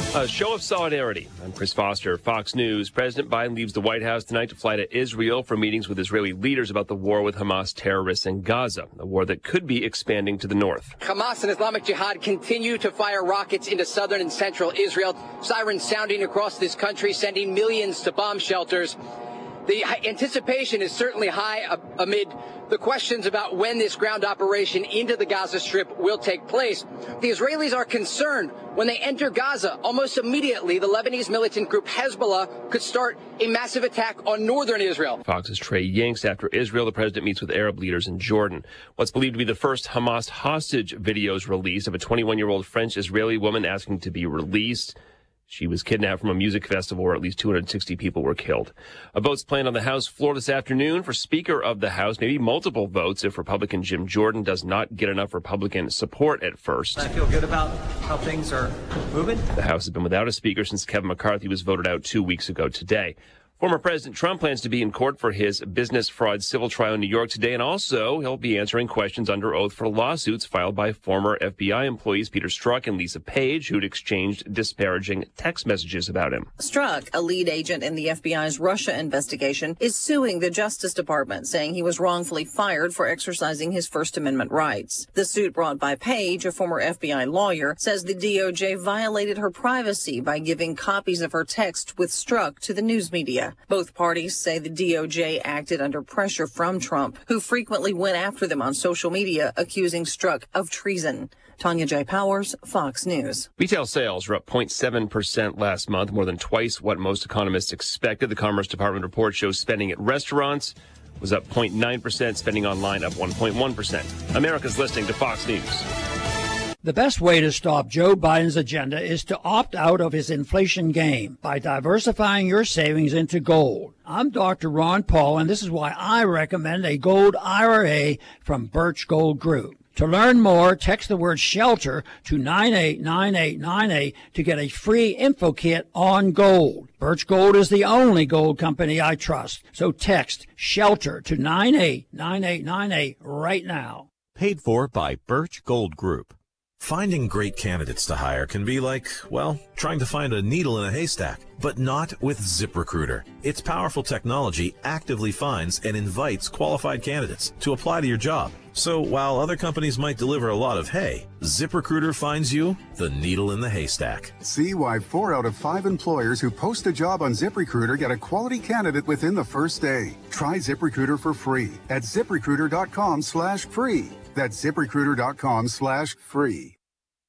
A show of solidarity. I'm Chris Foster, Fox News. President Biden leaves the White House tonight to fly to Israel for meetings with Israeli leaders about the war with Hamas terrorists in Gaza, a war that could be expanding to the north. Hamas and Islamic Jihad continue to fire rockets into southern and central Israel, sirens sounding across this country, sending millions to bomb shelters. The anticipation is certainly high amid the questions about when this ground operation into the Gaza Strip will take place. The Israelis are concerned when they enter Gaza. Almost immediately, the Lebanese militant group Hezbollah could start a massive attack on northern Israel. Fox's Trey Yanks. After Israel, the president meets with Arab leaders in Jordan. What's believed to be the first Hamas hostage videos released of a 21-year-old French-Israeli woman asking to be released. She was kidnapped from a music festival where at least 260 people were killed. A vote's planned on the House floor this afternoon for Speaker of the House, maybe multiple votes if Republican Jim Jordan does not get enough Republican support at first. I feel good about how things are moving. The House has been without a speaker since Kevin McCarthy was voted out 2 weeks ago today. Former President Trump plans to be in court for his business fraud civil trial in New York today, and also he'll be answering questions under oath for lawsuits filed by former FBI employees Peter Strzok and Lisa Page, who'd exchanged disparaging text messages about him. Strzok, a lead agent in the FBI's Russia investigation, is suing the Justice Department, saying he was wrongfully fired for exercising his First Amendment rights. The suit brought by Page, a former FBI lawyer, says the DOJ violated her privacy by giving copies of her text with Strzok to the news media. Both parties say the DOJ acted under pressure from Trump, who frequently went after them on social media, accusing Strzok of treason. Tanya J. Powers, Fox News. Retail sales were up 0.7% last month, more than twice what most economists expected. The Commerce Department report shows spending at restaurants was up 0.9%, spending online up 1.1%. America's listening to Fox News. The best way to stop Joe Biden's agenda is to opt out of his inflation game by diversifying your savings into gold. I'm Dr. Ron Paul, and this is why I recommend a gold IRA from Birch Gold Group. To learn more, text the word SHELTER to 989898 to get a free info kit on gold. Birch Gold is the only gold company I trust, so text SHELTER to 989898 right now. Paid for by Birch Gold Group. Finding great candidates to hire can be like, well, trying to find a needle in a haystack, but not with ZipRecruiter. Its powerful technology actively finds and invites qualified candidates to apply to your job. So while other companies might deliver a lot of hay, ZipRecruiter finds you the needle in the haystack. See why 4 out of 5 employers who post a job on ZipRecruiter get a quality candidate within the first day. Try ZipRecruiter for free at ZipRecruiter.com/free. That's ZipRecruiter.com/free.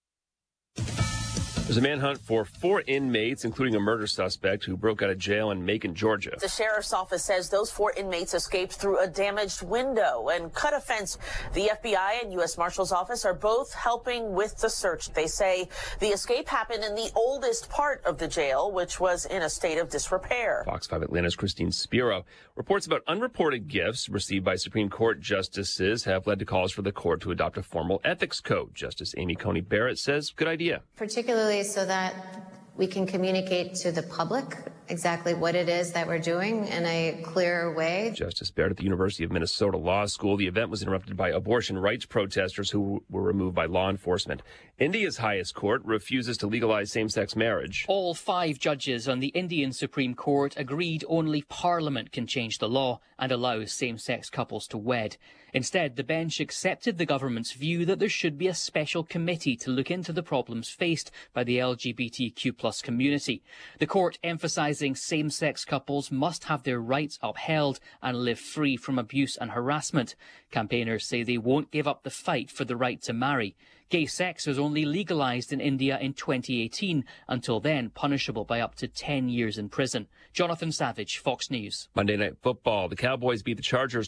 There's a manhunt for 4 inmates, including a murder suspect who broke out of jail in Macon, Georgia. The sheriff's office says those 4 inmates escaped through a damaged window and cut a fence. The FBI and U.S. Marshal's office are both helping with the search. They say the escape happened in the oldest part of the jail, which was in a state of disrepair. Fox 5 Atlanta's Christine Spiro reports about unreported gifts received by Supreme Court justices have led to calls for the court to adopt a formal ethics code. Justice Amy Coney Barrett says, good idea. Particularly so that we can communicate to the public exactly what it is that we're doing in a clear way. Justice Barrett at the University of Minnesota Law School. The event was interrupted by abortion rights protesters who were removed by law enforcement. India's highest court refuses to legalize same-sex marriage. All 5 judges on the Indian Supreme Court agreed only Parliament can change the law and allow same-sex couples to wed. Instead, the bench accepted the government's view that there should be a special committee to look into the problems faced by the LGBTQ+ community. The court emphasising same-sex couples must have their rights upheld and live free from abuse and harassment. Campaigners say they won't give up the fight for the right to marry. Gay sex was only legalised in India in 2018, until then punishable by up to 10 years in prison. Jonathan Savage, Fox News. Monday Night Football. The Cowboys beat the Chargers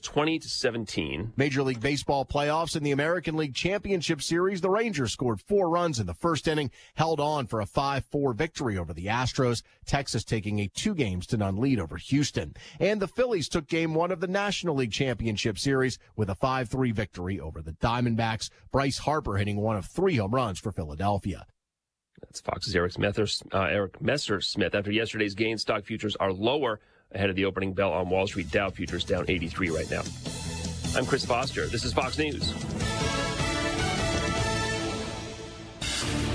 20-17. Major League Baseball playoffs in the American League Championship Series. The Rangers scored 4 runs in the first inning, held on for a 5-4 victory over the Astros. Texas taking a 2-0 lead over Houston. And the Phillies took Game 1 of the National League Championship Series with a 5-3 victory over the Diamondbacks. Bryce Harper hitting one of 3 home runs for Philadelphia. That's Fox's Eric Messersmith. After yesterday's gain, stock futures are lower ahead of the opening bell on Wall Street. Dow futures down 83 right now. I'm Chris Foster. This is Fox News.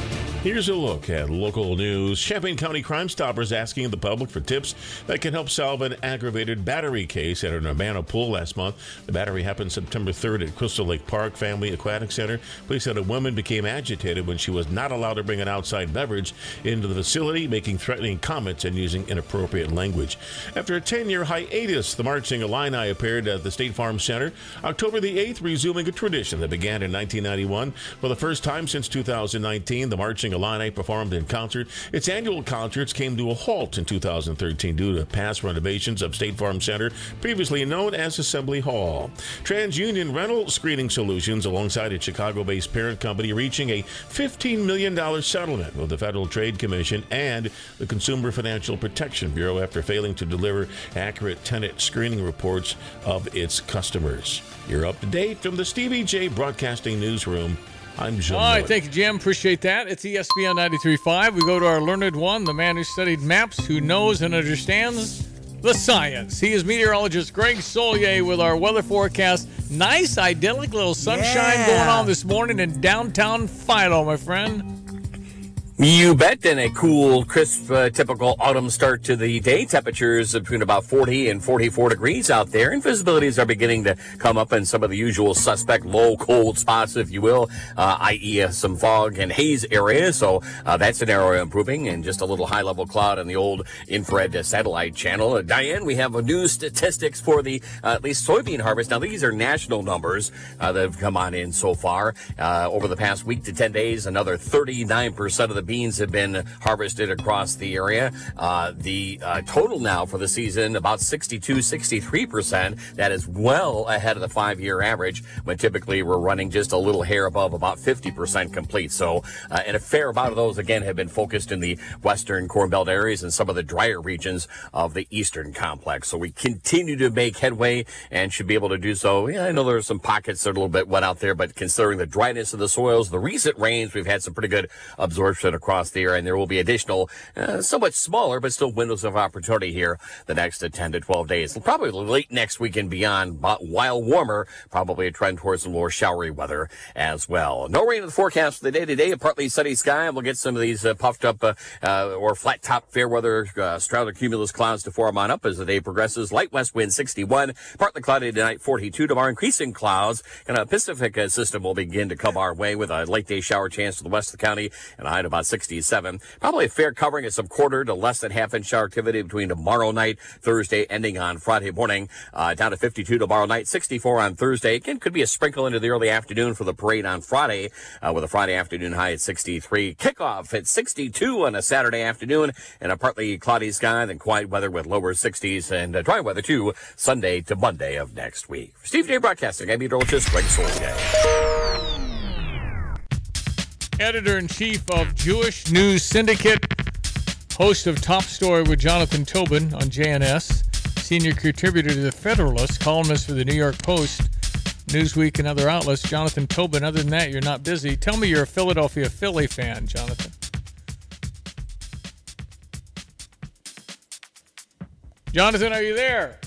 Here's a look at local news. Champaign County Crime Stoppers asking the public for tips that can help solve an aggravated battery case at an Urbana pool last month. The battery happened September 3rd at Crystal Lake Park Family Aquatic Center. Police said a woman became agitated when she was not allowed to bring an outside beverage into the facility, making threatening comments and using inappropriate language. After a 10-year hiatus, the Marching Illini appeared at the State Farm Center October the 8th, resuming a tradition that began in 1991. For the first time since 2019, the Marching Illini performed in concert. Its annual concerts came to a halt in 2013 due to past renovations of State Farm Center, previously known as Assembly Hall. TransUnion Rental Screening Solutions, alongside its Chicago-based parent company, reaching a $15 million settlement with the Federal Trade Commission and the Consumer Financial Protection Bureau after failing to deliver accurate tenant screening reports of its customers. You're up to date from the Stevie J Broadcasting Newsroom. I'm Jim. All right, thank you, Jim. Appreciate that. It's ESPN 93.5. We go to our learned one, the man who studied maps, who knows and understands the science. He is meteorologist Greg Solier with our weather forecast. Nice, idyllic little sunshine going on this morning in downtown Philo, my friend. You bet, and a cool, crisp, typical autumn start to the day. Temperatures between about 40 and 44 degrees out there, and visibilities are beginning to come up in some of the usual suspect low, cold spots, if you will, i.e. some fog and haze areas. So that's an area improving, and just a little high-level cloud on the old infrared satellite channel. Diane, we have new statistics for the at least soybean harvest. Now, these are national numbers that have come on in so far. Over the past week to 10 days, another 39% of the beans have been harvested across the area. The total now for the season, about 63%. That is well ahead of the 5-year average, when typically we're running just a little hair above about 50% complete. So, and a fair amount of those, again, have been focused in the western Corn Belt areas and some of the drier regions of the eastern complex. So we continue to make headway and should be able to do so. Yeah, I know there are some pockets that are a little bit wet out there, but considering the dryness of the soils, the recent rains, we've had some pretty good absorption across the area, and there will be additional, somewhat smaller, but still windows of opportunity here the next 10 to 12 days. Probably late next week and beyond, but while warmer, probably a trend towards some more showery weather as well. No rain in the forecast for the day today, a partly sunny sky, and we'll get some of these puffed up or flat top fair weather stratocumulus clouds to form on up as the day progresses. Light west wind 61, partly cloudy tonight 42. Tomorrow increasing clouds, and a Pacific system will begin to come our way with a late day shower chance to the west of the county and a high of about 67. Probably a fair covering of some quarter to less than half-inch shower activity between tomorrow night, Thursday, ending on Friday morning. Down to 52 tomorrow night, 64 on Thursday. Again, could be a sprinkle into the early afternoon for the parade on Friday, with a Friday afternoon high at 63. Kickoff at 62 on a Saturday afternoon, and a partly cloudy sky, then quiet weather with lower 60s, and dry weather too, Sunday to Monday of next week. For Steve J Broadcasting, I'm meteorologist Greg Solier. Editor-in-chief of Jewish News Syndicate, host of Top Story with Jonathan Tobin on JNS, senior contributor to The Federalist, columnist for the New York Post, Newsweek, and other outlets. Jonathan Tobin, other than that, you're not busy. Tell me you're a Philadelphia Philly fan, Jonathan. Jonathan, are you there?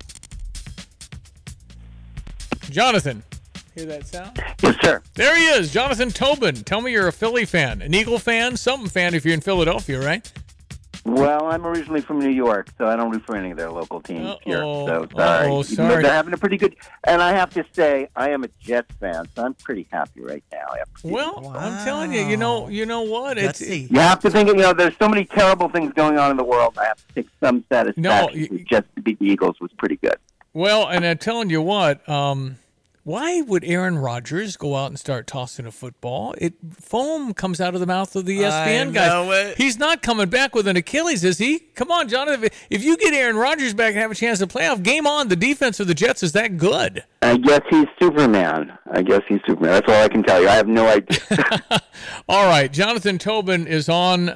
Jonathan. Hear that sound? Yes, sir. There he is, Jonathan Tobin. Tell me you're a Philly fan, an Eagle fan, something fan if you're in Philadelphia, right? Well, I'm originally from New York, so I don't root for any of their local teams here. So sorry. Oh, sorry. They're having a pretty good, and I have to say, I am a Jets fan, so I'm pretty happy right now. Well, I'm telling you, you know what? You have to think, there's so many terrible things going on in the world. I have to take some satisfaction. Jets to beat the Eagles was pretty good. Well, and I'm telling you what, why would Aaron Rodgers go out and start tossing a football? Foam comes out of the mouth of the ESPN guys. He's not coming back with an Achilles, is he? Come on, Jonathan. If you get Aaron Rodgers back and have a chance to playoff, game on. The defense of the Jets is that good. I guess he's Superman. That's all I can tell you. I have no idea. All right. Jonathan Tobin is on.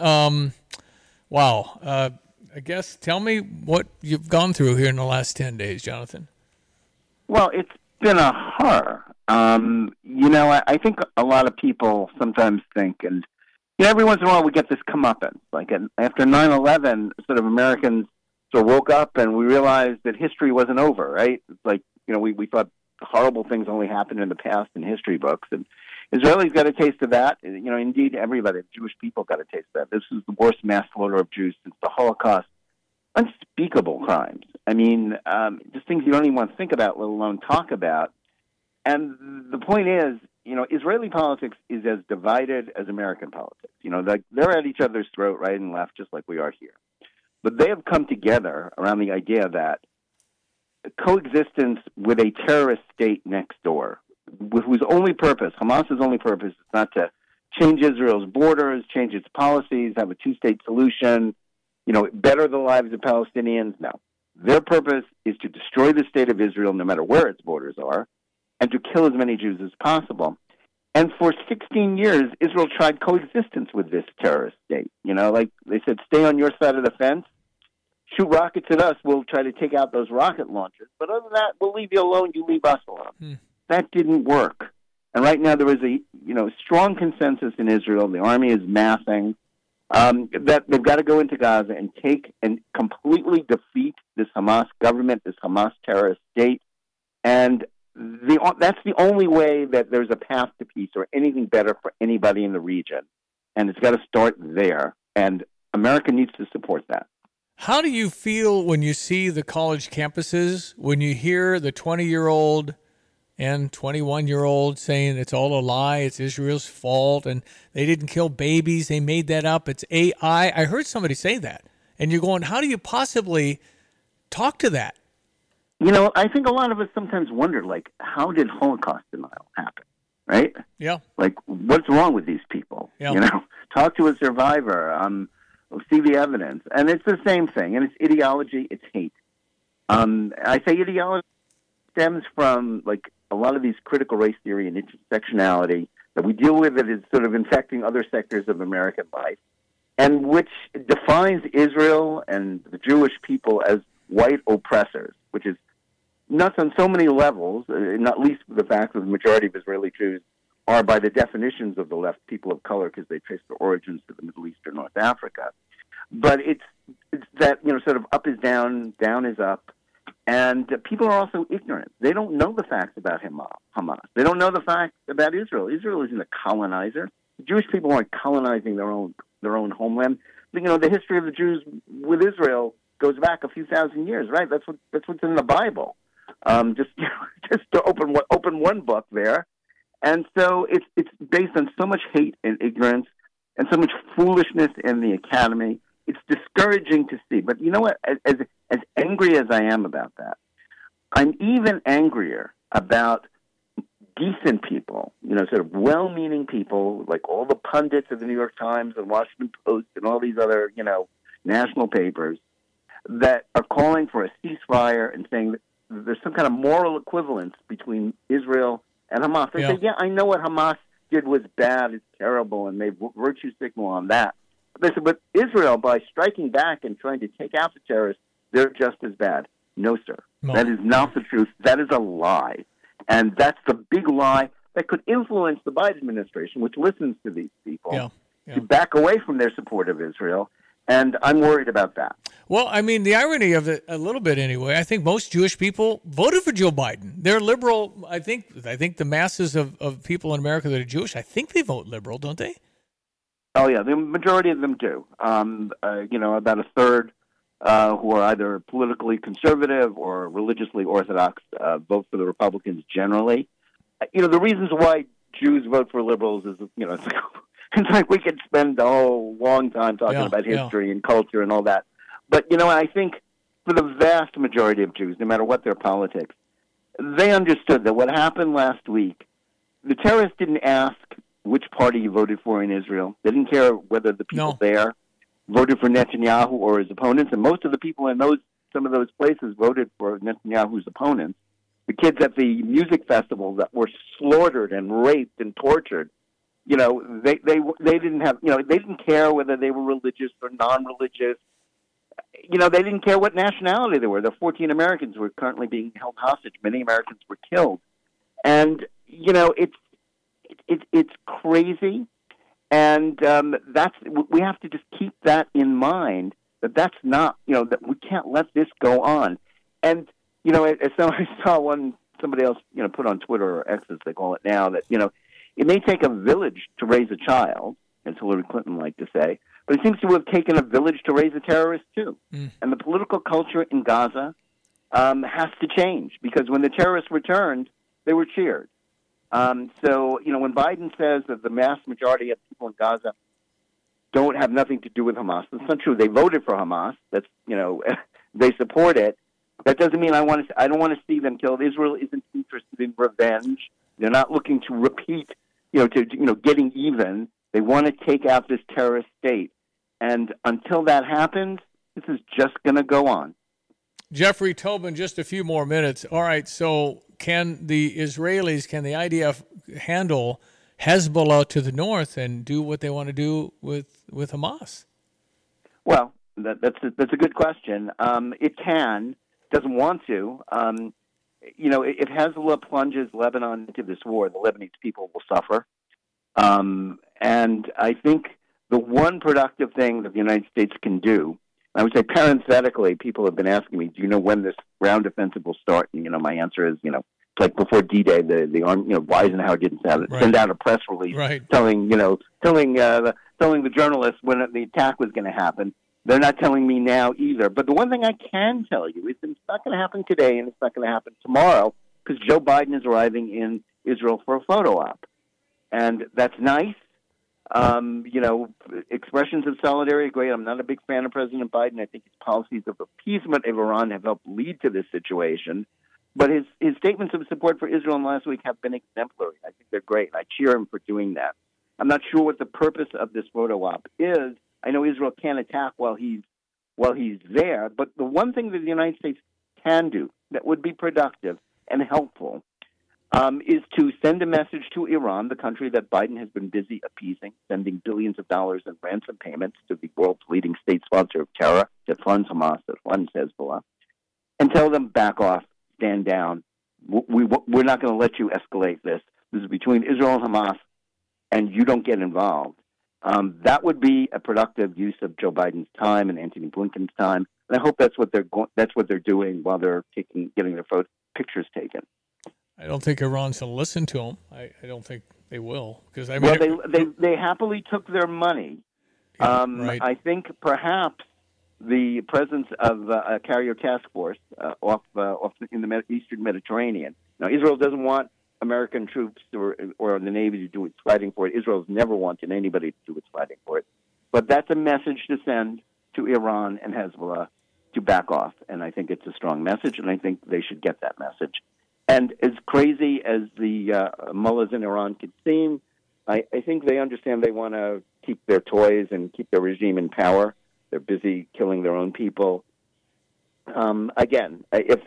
I guess tell me what you've gone through here in the last 10 days, Jonathan. Well, it's been a horror. I think a lot of people sometimes think, and every once in a while we get this comeuppance. Like after 9/11, sort of Americans sort of woke up and we realized that history wasn't over, right? It's like, we thought horrible things only happened in the past in history books. And Israelis got a taste of that. Indeed, everybody, Jewish people got a taste of that. This is the worst mass slaughter of Jews since the Holocaust. Unspeakable crimes. I mean, just things you don't even want to think about, let alone talk about. And the point is, Israeli politics is as divided as American politics. They're at each other's throat, right and left, just like we are here. But they have come together around the idea that coexistence with a terrorist state next door, whose only purpose, Hamas's only purpose, is not to change Israel's borders, change its policies, have a two-state solution, better the lives of Palestinians. No. Their purpose is to destroy the state of Israel, no matter where its borders are, and to kill as many Jews as possible. And for 16 years, Israel tried coexistence with this terrorist state. Like they said, stay on your side of the fence, shoot rockets at us, we'll try to take out those rocket launchers. But other than that, we'll leave you alone, you leave us alone. That didn't work. And right now there is a strong consensus in Israel, the army is massing, that they've got to go into Gaza and take and completely defeat this Hamas government, this Hamas terrorist state. And that's the only way that there's a path to peace or anything better for anybody in the region. And it's got to start there. And America needs to support that. How do you feel when you see the college campuses, when you hear the 20-year-old and 21-year-old saying it's all a lie, it's Israel's fault, and they didn't kill babies, they made that up, it's AI? I heard somebody say that. And you're going, how do you possibly talk to that? I think a lot of us sometimes wonder, how did Holocaust denial happen, right? Yeah. What's wrong with these people? Yeah. Talk to a survivor, see the evidence. And it's the same thing, and it's ideology, it's hate. I say ideology stems from, a lot of these critical race theory and intersectionality that we deal with that is sort of infecting other sectors of American life, and which defines Israel and the Jewish people as white oppressors, which is nuts on so many levels, not least the fact that the majority of Israeli Jews are, by the definitions of the left, people of color because they trace their origins to the Middle East or North Africa. But it's that, sort of up is down, down is up, and people are also ignorant. They don't know the facts about Hamas. They don't know the facts about Israel. Israel isn't a colonizer. The Jewish people aren't colonizing their own homeland. The history of the Jews with Israel goes back a few thousand years, right? That's what's in the Bible. Just to open one book there, and so it's based on so much hate and ignorance and so much foolishness in the academy. It's discouraging to see. But you know what? As angry as I am about that, I'm even angrier about decent people, sort of well-meaning people, like all the pundits of the New York Times and Washington Post and all these other, national papers that are calling for a ceasefire and saying that there's some kind of moral equivalence between Israel and Hamas. They say, yeah, I know what Hamas did was bad, it's terrible, and they virtue signal on that. But they said, but Israel, by striking back and trying to take out the terrorists, they're just as bad. No, sir. No. That is not the truth. That is a lie. And that's the big lie that could influence the Biden administration, which listens to these people, to back away from their support of Israel. And I'm worried about that. Well, I mean, the irony of it, a little bit anyway, I think most Jewish people voted for Joe Biden. They're liberal. I think the masses of people in America that are Jewish, I think they vote liberal, don't they? Oh, yeah. The majority of them do. About a third who are either politically conservative or religiously orthodox vote for the Republicans generally. The reasons why Jews vote for liberals is, it's like we could spend a whole long time talking about history and culture and all that. But, I think for the vast majority of Jews, no matter what their politics, they understood that what happened last week, the terrorists didn't ask which party you voted for in Israel. They didn't care whether the people there voted for Netanyahu or his opponents. And most of the people in some of those places voted for Netanyahu's opponents. The kids at the music festival that were slaughtered and raped and tortured, they didn't have, they didn't care whether they were religious or non-religious. They didn't care what nationality they were. The 14 Americans who are currently being held hostage. Many Americans were killed. And, it's crazy. And we have to just keep that in mind, that's not, that we can't let this go on. And, as I saw one somebody else, put on Twitter or X as they call it now, that, it may take a village to raise a child, as Hillary Clinton liked to say, but it seems to have taken a village to raise a terrorist, too. And the political culture in Gaza has to change, because when the terrorists returned, they were cheered. So, when Biden says that the mass majority of people in Gaza don't have nothing to do with Hamas, that's not true. They voted for Hamas. That's, they support it. That doesn't mean I don't want to see them killed. Israel isn't interested in revenge. They're not looking to repeat, getting even. They want to take out this terrorist state. And until that happens, this is just going to go on. Jeffrey Tobin, just a few more minutes. All right, so can the Israelis, can the IDF handle Hezbollah to the north and do what they want to do with Hamas? Well, that's a good question. It can, doesn't want to. If Hezbollah plunges Lebanon into this war, the Lebanese people will suffer. And I think the one productive thing that the United States can do, I would say parenthetically, people have been asking me, do you know when this ground offensive will start? And, my answer is, it's like before D-Day, the army, Eisenhower didn't send out a press release telling the journalists when the attack was going to happen. They're not telling me now either. But the one thing I can tell you is that it's not going to happen today and it's not going to happen tomorrow, because Joe Biden is arriving in Israel for a photo op. And that's nice. Expressions of solidarity are great. I'm not a big fan of President Biden. I think his policies of appeasement of Iran have helped lead to this situation. But his statements of support for Israel in last week have been exemplary. I think they're great. I cheer him for doing that. I'm not sure what the purpose of this photo op is. I know Israel can't attack while he's there, but the one thing that the United States can do that would be productive and helpful is to send a message to Iran, the country that Biden has been busy appeasing, sending billions of dollars in ransom payments to the world's leading state sponsor of terror that funds Hamas, that funds Hezbollah, and tell them, back off, stand down. We're not going to let you escalate this. This is between Israel and Hamas, and you don't get involved. That would be a productive use of Joe Biden's time and Antony Blinken's time, and I hope that's what they're doing while they're getting their pictures taken. I don't think Iran's going to listen to them. I don't think they will, because they happily took their money. Right. I think perhaps the presence of a carrier task force off in the Eastern Mediterranean. Now, Israel doesn't want American troops or the Navy to do its fighting for it. Israel's never wanted anybody to do its fighting for it. But that's a message to send to Iran and Hezbollah to back off. And I think it's a strong message, and I think they should get that message. And as crazy as the mullahs in Iran could seem, I think they understand they want to keep their toys and keep their regime in power. They're busy killing their own people. Again,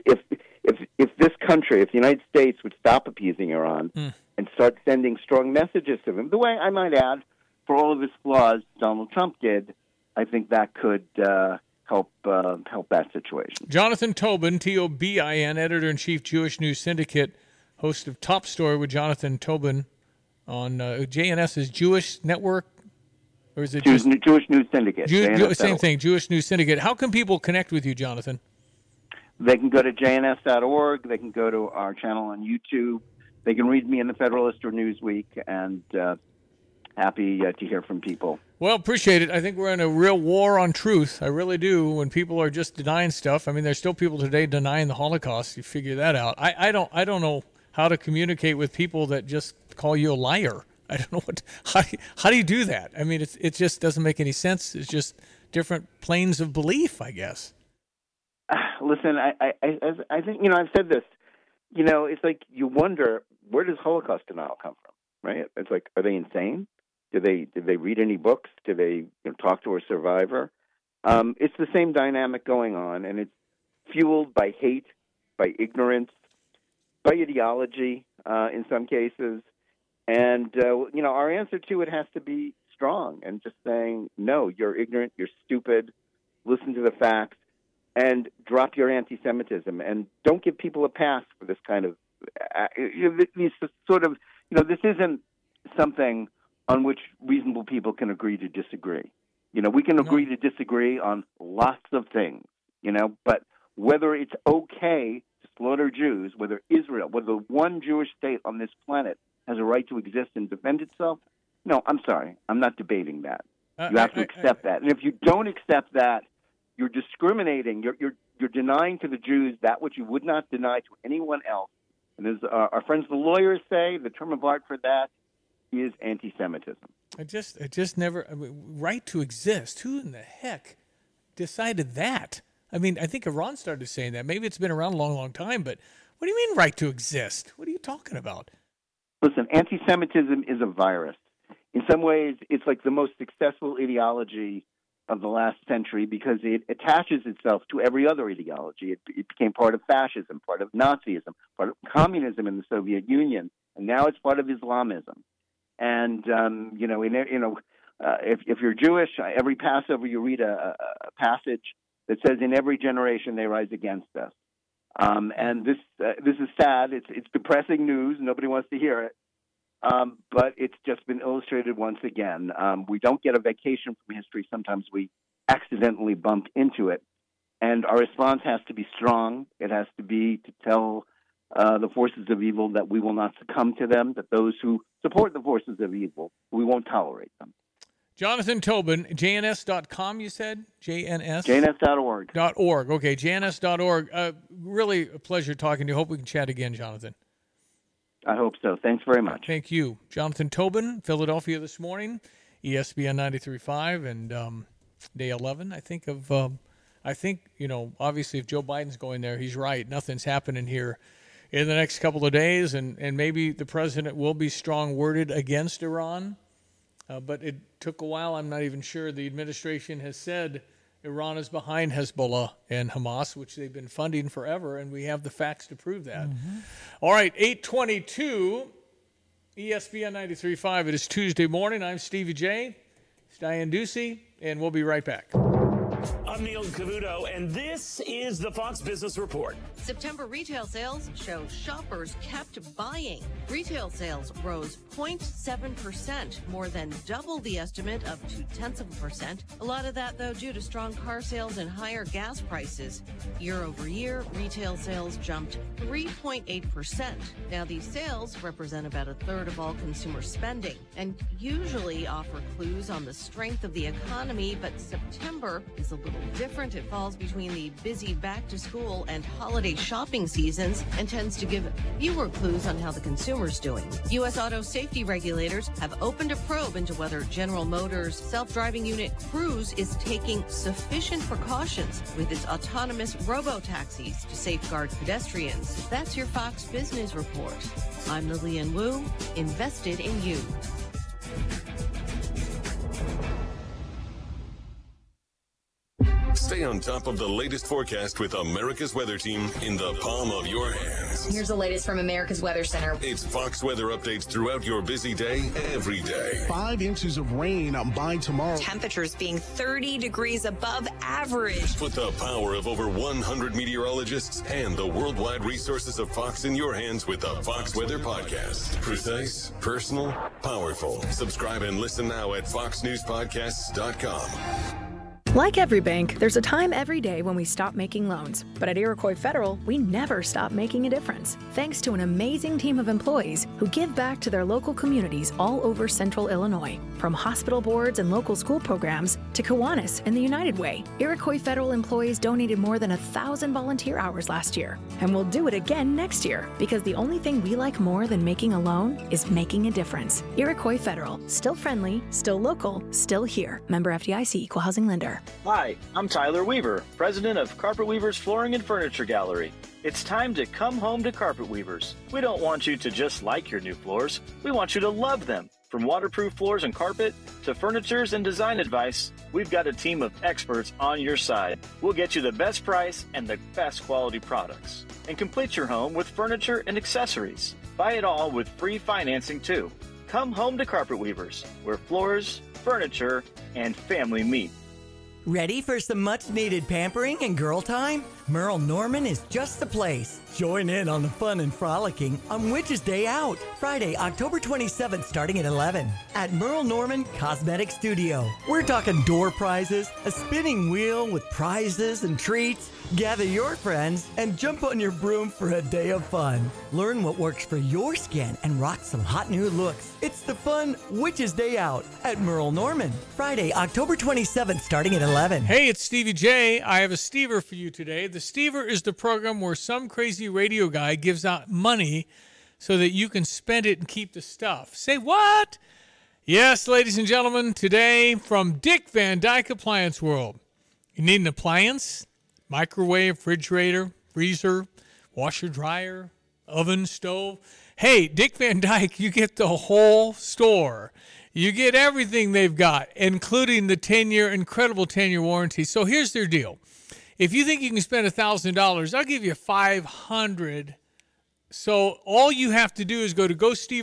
if this country, if the United States would stop appeasing Iran and start sending strong messages to them, the way, I might add, for all of his flaws, Donald Trump did, I think that could help that situation. Jonathan Tobin, Tobin, editor-in-chief, Jewish News Syndicate, host of Top Story with Jonathan Tobin on JNS's Jewish Network, or is it Jewish News Syndicate? Same thing, Jewish News Syndicate. How can people connect with you, Jonathan? They can go to jns.org. They can go to our channel on YouTube. They can read me in the Federalist or Newsweek, and happy to hear from people. Well, appreciate it. I think we're in a real war on truth. I really do. When people are just denying stuff. I mean, there's still people today denying the Holocaust. You figure that out. I don't know how to communicate with people that just call you a liar. I don't know how do you do that? I mean, it just doesn't make any sense. It's just different planes of belief, I guess. Listen, I think, I've said this, it's like you wonder, where does Holocaust denial come from, right? It's like, are they insane? Did they read any books? Did they talk to a survivor? It's the same dynamic going on, and it's fueled by hate, by ignorance, by ideology in some cases. And, our answer to it has to be strong and just saying, no, you're ignorant, you're stupid, listen to the facts, and drop your anti-Semitism. And don't give people a pass for this kind of, this isn't something on which reasonable people can agree to disagree. We can agree to disagree on lots of things, but whether it's okay to slaughter Jews, whether Israel, whether the one Jewish state on this planet has a right to exist and defend itself, no, I'm sorry. I'm not debating that. You have to accept that. And if you don't accept that, you're discriminating. You're denying to the Jews that which you would not deny to anyone else. And as our friends the lawyers say, the term of art for that is anti-Semitism. I just never, right to exist. Who in the heck decided that? I mean, I think Iran started saying that. Maybe it's been around a long, long time, but what do you mean right to exist? What are you talking about? Listen, anti-Semitism is a virus. In some ways, it's like the most successful ideology of the last century because it attaches itself to every other ideology. It became part of fascism, part of Nazism, part of communism in the Soviet Union, and now it's part of Islamism. And if you're Jewish, every Passover you read a passage that says, "In every generation they rise against us." And this is sad. It's depressing news. Nobody wants to hear it. But it's just been illustrated once again. We don't get a vacation from history. Sometimes we accidentally bump into it. And our response has to be strong. It has to be to tell the forces of evil that we will not succumb to them, that those who support the forces of evil, we won't tolerate them. Jonathan Tobin, JNS.com, you said? JNS? JNS.org. .org. Okay, JNS.org. Really a pleasure talking to you. Hope we can chat again, Jonathan. I hope so. Thanks very much. Thank you. Jonathan Tobin, Philadelphia this morning, ESPN 93.5 and day 11, I think, obviously if Joe Biden's going there, he's right. Nothing's happening here in the next couple of days, and maybe the president will be strong-worded against Iran, but it took a while. I'm not even sure. The administration has said Iran is behind Hezbollah and Hamas, which they've been funding forever, and we have the facts to prove that. Mm-hmm. All right, 8:22, ESPN 93.5. It is Tuesday morning. I'm Stevie J. It's Diane Ducey, and we'll be right back. I'm Neil Cavuto, and this is the Fox Business Report. September retail sales show shoppers kept buying. Retail sales rose 0.7%, more than double the estimate of 0.2%. A lot of that, though, due to strong car sales and higher gas prices. Year over year, retail sales jumped 3.8%. Now, these sales represent about a third of all consumer spending and usually offer clues on the strength of the economy, but September is a little different. It falls between the busy back-to-school and holiday shopping seasons and tends to give fewer clues on how the consumer's doing. U.S. auto safety regulators have opened a probe into whether General Motors' self-driving unit Cruise is taking sufficient precautions with its autonomous robo-taxis to safeguard pedestrians. That's your Fox Business Report. I'm Lillian Wu, invested in you. Stay on top of the latest forecast with America's Weather Team in the palm of your hands. Here's the latest from America's Weather Center. It's Fox weather updates throughout your busy day, every day. 5 inches of rain by tomorrow. Temperatures being 30 degrees above average. Put the power of over 100 meteorologists and the worldwide resources of Fox in your hands with the Fox Weather Podcast. Precise, personal, powerful. Subscribe and listen now at foxnewspodcasts.com. Like every bank, there's a time every day when we stop making loans. But at Iroquois Federal, we never stop making a difference. Thanks to an amazing team of employees who give back to their local communities all over central Illinois. From hospital boards and local school programs to Kiwanis and the United Way, Iroquois Federal employees donated more than 1,000 volunteer hours last year. And we'll do it again next year, because the only thing we like more than making a loan is making a difference. Iroquois Federal, still friendly, still local, still here. Member FDIC, Equal Housing Lender. Hi, I'm Tyler Weaver, president of Carpet Weavers Flooring and Furniture Gallery. It's time to come home to Carpet Weavers. We don't want you to just like your new floors. We want you to love them. From waterproof floors and carpet to furnitures and design advice, we've got a team of experts on your side. We'll get you the best price and the best quality products. And complete your home with furniture and accessories. Buy it all with free financing too. Come home to Carpet Weavers, where floors, furniture, and family meet. Ready for some much-needed pampering and girl time? Merle Norman is just the place. Join in on the fun and frolicking on Witch's Day Out, Friday, October 27th, starting at 11 at Merle Norman Cosmetic Studio. We're talking door prizes, a spinning wheel with prizes and treats. Gather your friends and jump on your broom for a day of fun. Learn what works for your skin and rock some hot new looks. It's the fun Witch's Day Out at Merle Norman, Friday, October 27th, starting at 11. Hey, it's Stevie J. I have a Stever for you today. The Stever is the program where some crazy radio guy gives out money so that you can spend it and keep the stuff. Say what? Yes, ladies and gentlemen, today from Dick Van Dyke Appliance World. You need an appliance? Microwave, refrigerator, freezer, washer, dryer, oven, stove. Hey, Dick Van Dyke, you get the whole store. You get everything they've got, including the incredible 10-year warranty. So here's their deal. If you think you can spend $1,000, I'll give you $500. So all you have to do is go to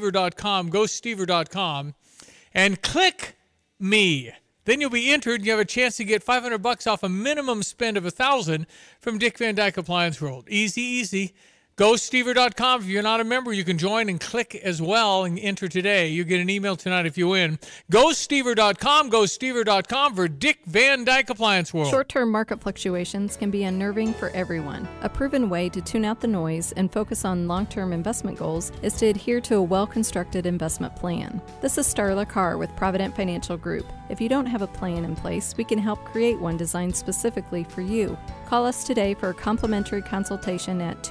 GoStever.com, and click me. Then you'll be entered. You have a chance to get $500 off a minimum spend of $1,000 from Dick Van Dyke Appliance World. Easy, easy. GoStever.com. If you're not a member, you can join and click as well and enter today. You get an email tonight if you win. GoStever.com. GoStever.com for Dick Van Dyke Appliance World. Short-term market fluctuations can be unnerving for everyone. A proven way to tune out the noise and focus on long-term investment goals is to adhere to a well-constructed investment plan. This is Starla Carr with Provident Financial Group. If you don't have a plan in place, we can help create one designed specifically for you. Call us today for a complimentary consultation at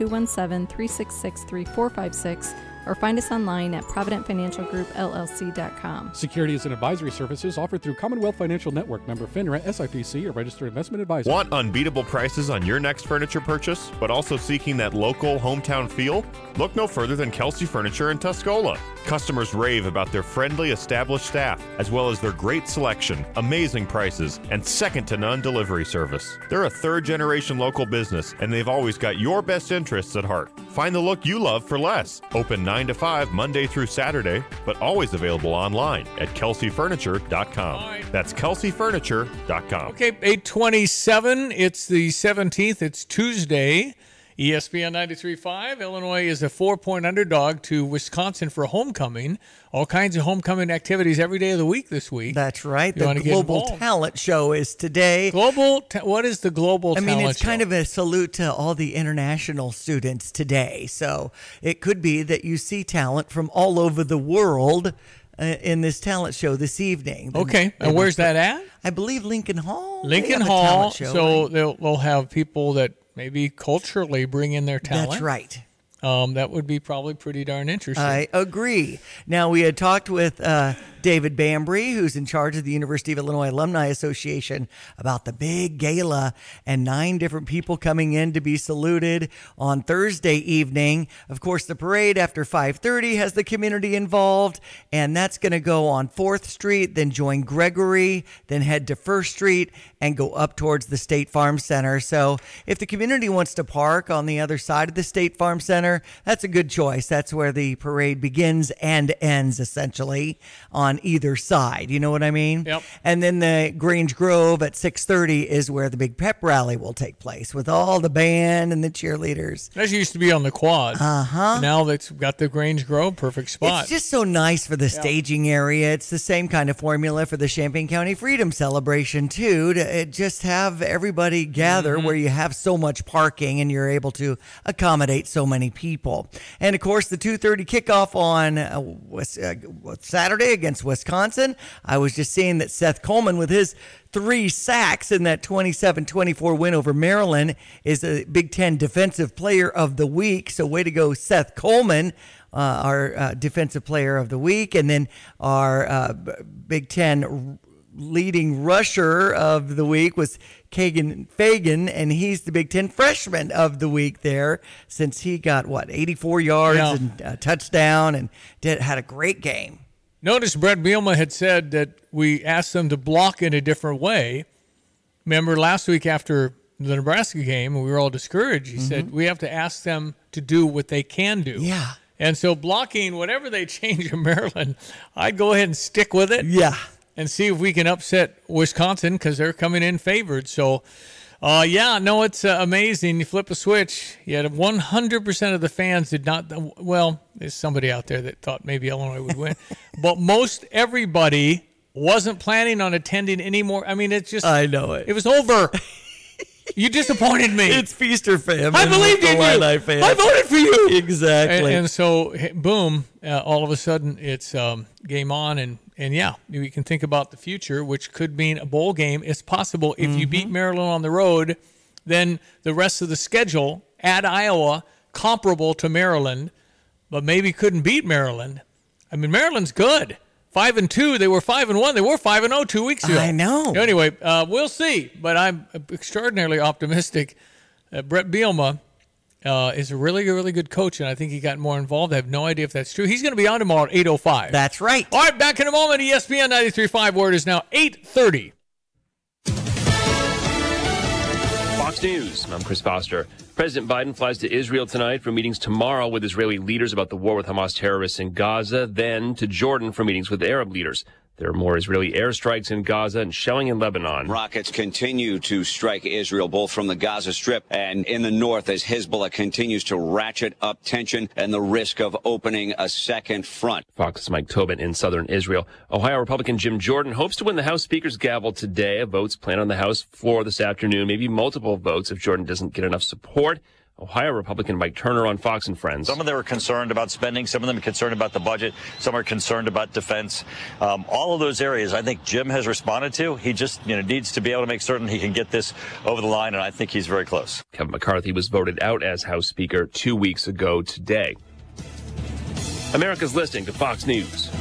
217-366-3456 or find us online at providentfinancialgroupllc.com. Securities and advisory services offered through Commonwealth Financial Network, member FINRA, SIPC, a registered investment advisor. Want unbeatable prices on your next furniture purchase, but also seeking that local hometown feel? Look no further than Kelsey Furniture in Tuscola. Customers rave about their friendly, established staff, as well as their great selection, amazing prices, and second-to-none delivery service. They're a third-generation local business, and they've always got your best interests at heart. Find the look you love for less. Open 9 to 5 Monday through Saturday, but always available online at kelseyfurniture.com. That's kelseyfurniture.com. Okay, 8:27. It's the 17th. It's Tuesday. ESPN 93.5. Illinois is a 4-point underdog to Wisconsin for homecoming. All kinds of homecoming activities every day of the week this week. That's right. The Global Talent Show is today. What is the Global Talent Show? I mean, it's kind of a salute to all the international students today. So it could be that you see talent from all over the world in this talent show this evening. Okay. And where's that at? I believe Lincoln Hall. Lincoln Hall. So they'll have people that maybe culturally bring in their talent. That's right. That would be probably pretty darn interesting. I agree. Now, we had talked with David Bambry, who's in charge of the University of Illinois Alumni Association, about the big gala and 9 different people coming in to be saluted on Thursday evening. Of course, the parade after 5:30 has the community involved, and that's going to go on 4th Street, then join Gregory, then head to 1st Street, and go up towards the State Farm Center. So if the community wants to park on the other side of the State Farm Center, that's a good choice. That's where the parade begins and ends, essentially, on either side. You know what I mean? Yep. And then the Grange Grove at 6:30 is where the big pep rally will take place with all the band and the cheerleaders. That used to be on the quad. Uh-huh. Now that's got the Grange Grove, perfect spot. It's just so nice for the staging area. It's the same kind of formula for the Champaign County Freedom Celebration, too, to just have everybody gather where you have so much parking and you're able to accommodate so many people. And of course, the 2:30 kickoff on Saturday against Wisconsin. I was just seeing that Seth Coleman, with his 3 sacks in that 27-24 win over Maryland, is a Big Ten Defensive Player of the Week. So way to go, Seth Coleman, our Defensive Player of the Week. And then our Big Ten leading rusher of the week was Kagan Fagan, and he's the Big Ten Freshman of the week there, since he got, 84 yards and a touchdown, and had a great game. Notice Brett Bielema had said that we asked them to block in a different way. Remember last week after the Nebraska game, we were all discouraged. He said we have to ask them to do what they can do. Yeah. And so blocking, whatever they change in Maryland, I'd go ahead and stick with it. Yeah. And see if we can upset Wisconsin, because they're coming in favored. So It's amazing. You flip a switch. You had 100% of the fans did not. Well, there's somebody out there that thought maybe Illinois would win, but most everybody wasn't planning on attending anymore. I mean, it's just. I know it. It was over. You disappointed me. It's Feast or Famine. I believed in you. I voted for you. Exactly. And so, boom, all of a sudden it's game on. And yeah, we can think about the future, which could mean a bowl game. It's possible if you beat Maryland on the road, then the rest of the schedule at Iowa comparable to Maryland, but maybe couldn't beat Maryland. I mean, Maryland's good. 5-2. They were 5-1. They were 5-0 2 weeks ago. I know. Anyway, we'll see. But I'm extraordinarily optimistic. Brett Bielema is a really, really good coach, and I think he got more involved. I have no idea if that's true. He's going to be on tomorrow at 8:05. That's right. All right, back in a moment. ESPN 93.5, where it is now 8:30. Fox News. I'm Chris Foster. President Biden flies to Israel tonight for meetings tomorrow with Israeli leaders about the war with Hamas terrorists in Gaza, then to Jordan for meetings with Arab leaders. There are more Israeli airstrikes in Gaza and shelling in Lebanon. Rockets continue to strike Israel, both from the Gaza Strip and in the north, as Hezbollah continues to ratchet up tension and the risk of opening a second front. Fox's Mike Tobin in southern Israel. Ohio Republican Jim Jordan hopes to win the House Speaker's gavel today. Votes planned on the House floor this afternoon, maybe multiple votes if Jordan doesn't get enough support. Ohio Republican Mike Turner on Fox and Friends. Some of them are concerned about spending. Some of them are concerned about the budget. Some are concerned about defense. All of those areas, I think Jim has responded to. He just needs to be able to make certain he can get this over the line, and I think he's very close. Kevin McCarthy was voted out as House Speaker 2 weeks ago today. America's listening to Fox News.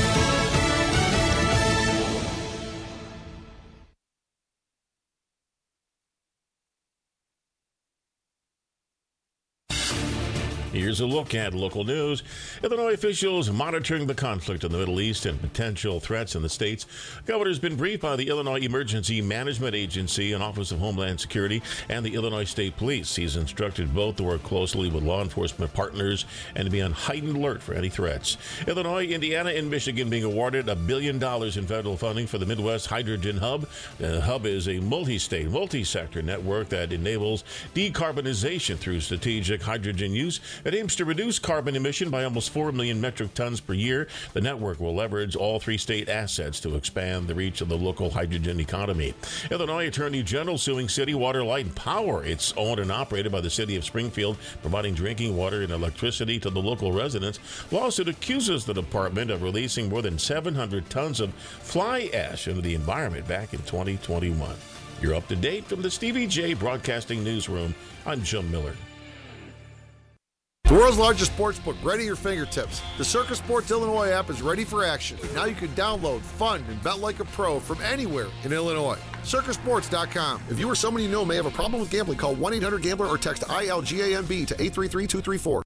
Here's a look at local news. Illinois officials monitoring the conflict in the Middle East and potential threats in the states. Governor's been briefed by the Illinois Emergency Management Agency and Office of Homeland Security and the Illinois State Police. He's instructed both to work closely with law enforcement partners and to be on heightened alert for any threats. Illinois, Indiana, and Michigan being awarded $1 billion in federal funding for the Midwest Hydrogen Hub. The hub is a multi-state, multi-sector network that enables decarbonization through strategic hydrogen use. It aims to reduce carbon emission by almost 4 million metric tons per year. The network will leverage all three state assets to expand the reach of the local hydrogen economy. Illinois Attorney General suing City Water, Light and Power. It's owned and operated by the city of Springfield, providing drinking water and electricity to the local residents. Lawsuit accuses the department of releasing more than 700 tons of fly ash into the environment back in 2021. You're up to date from the Stevie J Broadcasting Newsroom. I'm Jim Miller. The world's largest sportsbook, right at your fingertips. The Circa Sports Illinois app is ready for action. Now you can download, fund, and bet like a pro from anywhere in Illinois. CircaSports.com. If you or someone you know may have a problem with gambling, call 1-800-GAMBLER or text ILGAMB to 833-234.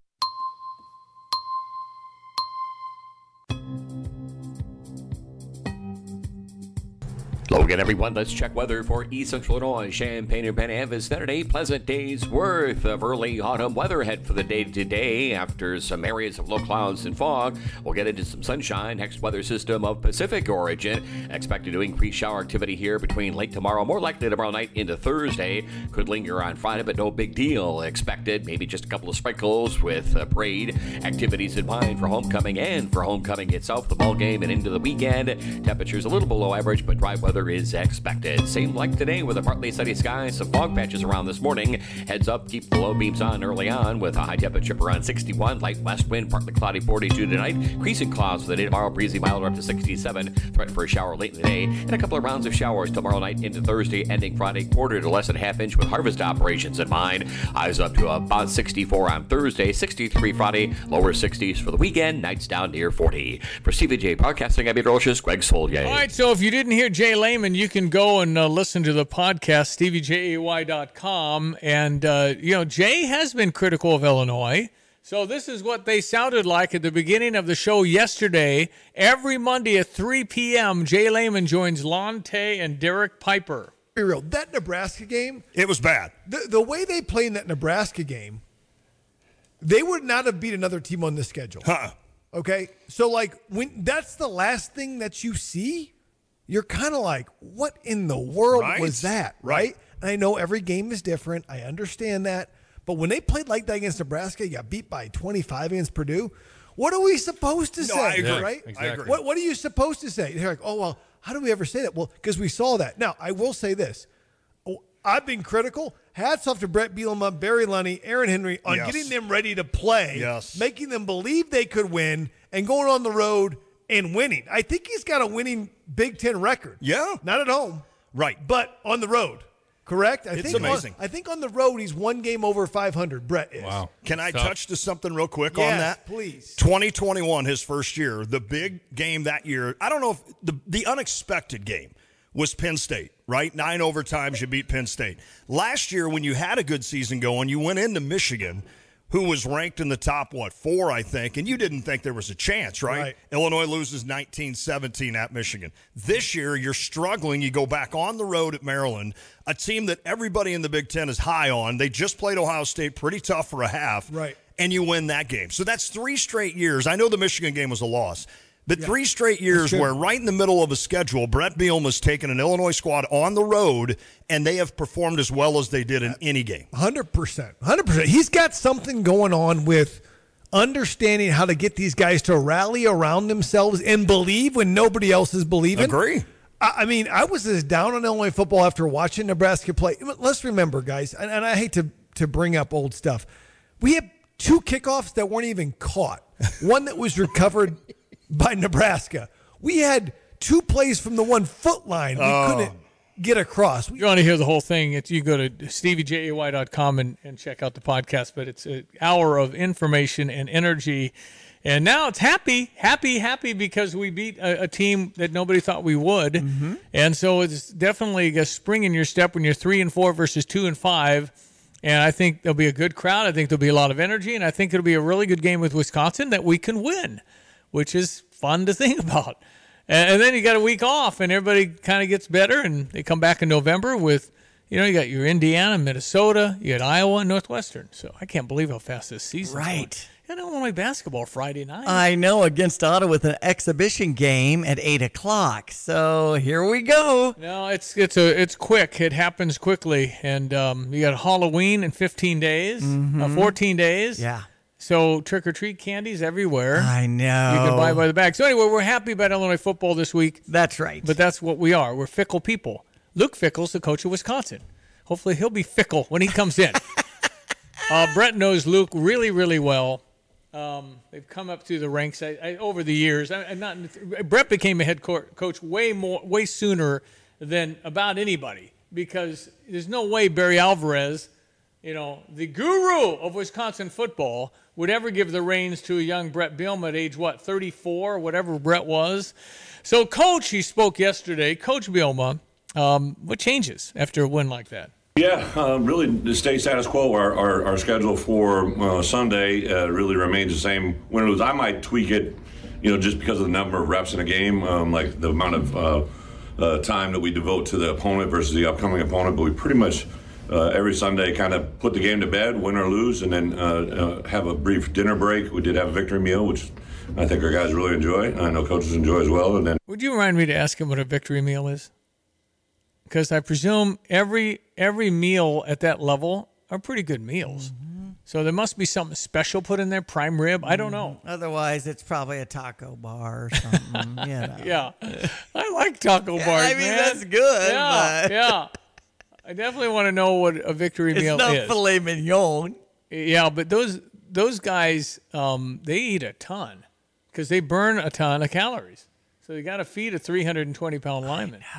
Hello again, everyone. Let's check weather for East Central Illinois, Champaign and Penn Saturday. Pleasant days worth of early autumn weather ahead for the day today. After some areas of low clouds and fog, we'll get into some sunshine. Next weather system of Pacific origin. Expected to increase shower activity here between late tomorrow, more likely tomorrow night into Thursday. Could linger on Friday, but no big deal expected. Maybe just a couple of sprinkles with parade activities in mind for homecoming and for homecoming itself, the ball game and into the weekend. Temperatures a little below average, but dry weather is expected. Same like today with a partly sunny sky, some fog patches around this morning. Heads up, keep the low beams on early on with a high temperature around 61. Light west wind, partly cloudy 42 tonight. Increasing clouds for the day tomorrow, breezy milder up to 67. Threat for a shower late in the day. And a couple of rounds of showers tomorrow night into Thursday, ending Friday quarter to less than half inch with harvest operations in mind. Highs up to about 64 on Thursday, 63 Friday, lower 60s for the weekend. Nights down near 40. For CVJ Broadcasting, I'm Meteorologist Greg Solier. All right, so if you didn't hear Jay Lehman, you can go and listen to the podcast, StevieJay.com. And, Jay has been critical of Illinois. So this is what they sounded like at the beginning of the show yesterday. Every Monday at 3 p.m., Jay Lehman joins Lonte and Derek Piper. Be real, that Nebraska game, it was bad. The way they played in that Nebraska game, they would not have beat another team on the schedule. Okay? So, when that's the last thing that you see, you're kind of like, what in the world was that, right? And I know every game is different. I understand that. But when they played like that against Nebraska, got beat by 25 against Purdue. What are we supposed to say? I agree. Right? Exactly. I agree. What are you supposed to say? They're like, oh, well, how do we ever say that? Well, because we saw that. Now, I will say this. I've been critical. Hats off to Brett Bielema, Barry Lunny, Aaron Henry on getting them ready to play, making them believe they could win, and going on the road and winning. I think he's got a winning Big Ten record. Yeah. Not at home. Right. But on the road. Correct? It's amazing. I think on the road he's one game over 500. Brett is. Wow. Can I touch to something real quick on that? Please. 2021, his first year, the big game that year, I don't know if the unexpected game was Penn State, right? 9 overtimes, you beat Penn State. Last year, when you had a good season going, you went into Michigan, who was ranked in the top, 4, I think, and you didn't think there was a chance, right? Illinois loses 19-17 at Michigan. This year, you're struggling. You go back on the road at Maryland, a team that everybody in the Big Ten is high on. They just played Ohio State pretty tough for a half, and you win that game. So that's 3 straight years. I know the Michigan game was a loss, but 3 straight years where right in the middle of a schedule, Brett Bielema's taken an Illinois squad on the road, and they have performed as well as they did in any game. 100%. 100%. He's got something going on with understanding how to get these guys to rally around themselves and believe when nobody else is believing. Agree. I mean, I was as down on Illinois football after watching Nebraska play. Let's remember, guys, and I hate to bring up old stuff. We had 2 kickoffs that weren't even caught. One that was recovered by Nebraska. We had 2 plays from the 1-foot line. We couldn't get across. If you want to hear the whole thing, you go to StevieJay.com and check out the podcast. But it's an hour of information and energy. And now it's happy because we beat a team that nobody thought we would. Mm-hmm. And so it's definitely a spring in your step when you're 3-4 versus 2-5. And I think there'll be a good crowd. I think there'll be a lot of energy. And I think it'll be a really good game with Wisconsin that we can win, which is fun to think about. And then you got a week off, and everybody kind of gets better, and they come back in November with, you got your Indiana, Minnesota, you had Iowa, and Northwestern. So I can't believe how fast this season's going. And Illinois basketball Friday night. I know, against Ottawa with an exhibition game at 8 o'clock. So here we go. No, it's quick. It happens quickly, and you got Halloween in 15 days, 14 days. Yeah. So trick-or-treat candies everywhere. I know. You can buy by the bag. So anyway, we're happy about Illinois football this week. That's right. But that's what we are. We're fickle people. Luke Fickell's the coach of Wisconsin. Hopefully he'll be fickle when he comes in. Brett knows Luke really, really well. They've come up through the ranks over the years. Brett became a head coach way sooner than about anybody, because there's no way Barry Alvarez, the guru of Wisconsin football, would ever give the reins to a young Brett Bielema at age, 34, whatever Brett was. So, Coach, he spoke yesterday. Coach Bielema, what changes after a win like that? Yeah, really to stay status quo. Our schedule for Sunday really remains the same. Win or lose, I might tweak it, just because of the number of reps in a game, like the amount of time that we devote to the opponent versus the upcoming opponent. But we pretty much every Sunday kind of put the game to bed, win or lose, and then have a brief dinner break. We did have a victory meal, which I think our guys really enjoy. I know coaches enjoy as well. And then, would you remind me to ask him what a victory meal is? Because I presume every meal at that level are pretty good meals. Mm-hmm. So there must be something special put in there, prime rib. I don't know. Otherwise, it's probably a taco bar or something. Yeah, I like taco bars. I mean, that's good. Yeah. I definitely want to know what a victory meal is. It's no filet mignon. Yeah, but those guys, they eat a ton because they burn a ton of calories. So you got to feed a 320-pound lineman. I know.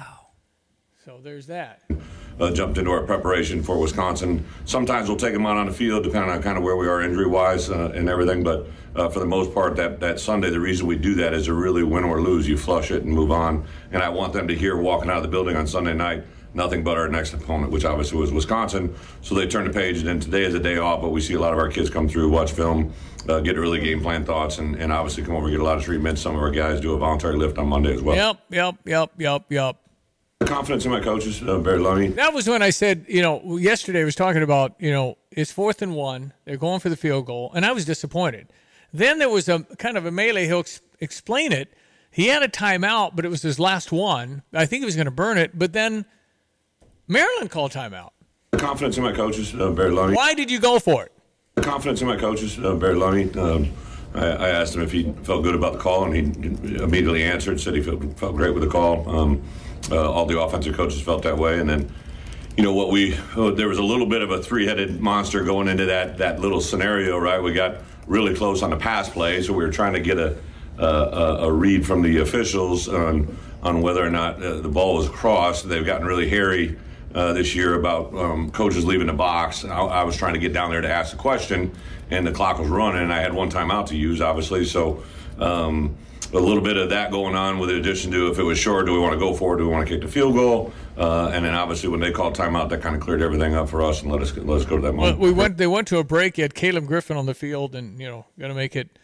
So there's that. Jumped into our preparation for Wisconsin. Sometimes we'll take them out on the field, depending on kind of where we are injury-wise and everything. But for the most part, that Sunday, the reason we do that is to really win or lose. You flush it and move on. And I want them to hear walking out of the building on Sunday night nothing but our next opponent, which obviously was Wisconsin. So they turn the page, and then today is a day off, but we see a lot of our kids come through, watch film, get early game plan thoughts, and obviously come over and get a lot of treatment. Some of our guys do a voluntary lift on Monday as well. Yep. Confidence in my coaches, very lonely. That was when I said, yesterday I was talking about, it's 4th and 1. They're going for the field goal, and I was disappointed. Then there was a kind of a melee. He'll explain it. He had a timeout, but it was his last one. I think he was going to burn it, but then Maryland called timeout. Confidence in my coaches, Barry Lunny. Why did you go for it? Confidence in my coaches, Barry Lunny. I asked him if he felt good about the call, and he immediately answered, said he felt great with the call. All the offensive coaches felt that way. And then, there was a little bit of a three-headed monster going into that little scenario, right? We got really close on the pass play, so we were trying to get a read from the officials on whether or not the ball was crossed. They've gotten really hairy this year about coaches leaving the box. I was trying to get down there to ask the question, and the clock was running, and I had one timeout to use, obviously. So a little bit of that going on, with the addition to, if it was short, do we want to go for it? Do we want to kick the field goal? And then obviously when they called timeout, that kind of cleared everything up for us and let us go to that moment. Well, they went to a break. You had Caleb Griffin on the field, and going to make it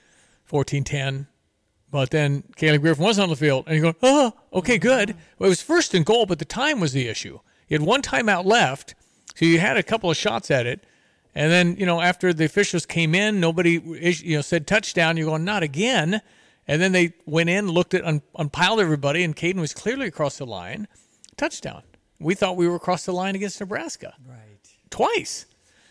14-10. But then Caleb Griffin was on the field, and you're going, okay, good. Well, it was first and goal, but the time was the issue. You had one timeout left, so you had a couple of shots at it. And then, after the officials came in, nobody said touchdown. You're going, not again. And then they went in, looked at, unpiled everybody, and Caden was clearly across the line. Touchdown. We thought we were across the line against Nebraska. Right. Twice.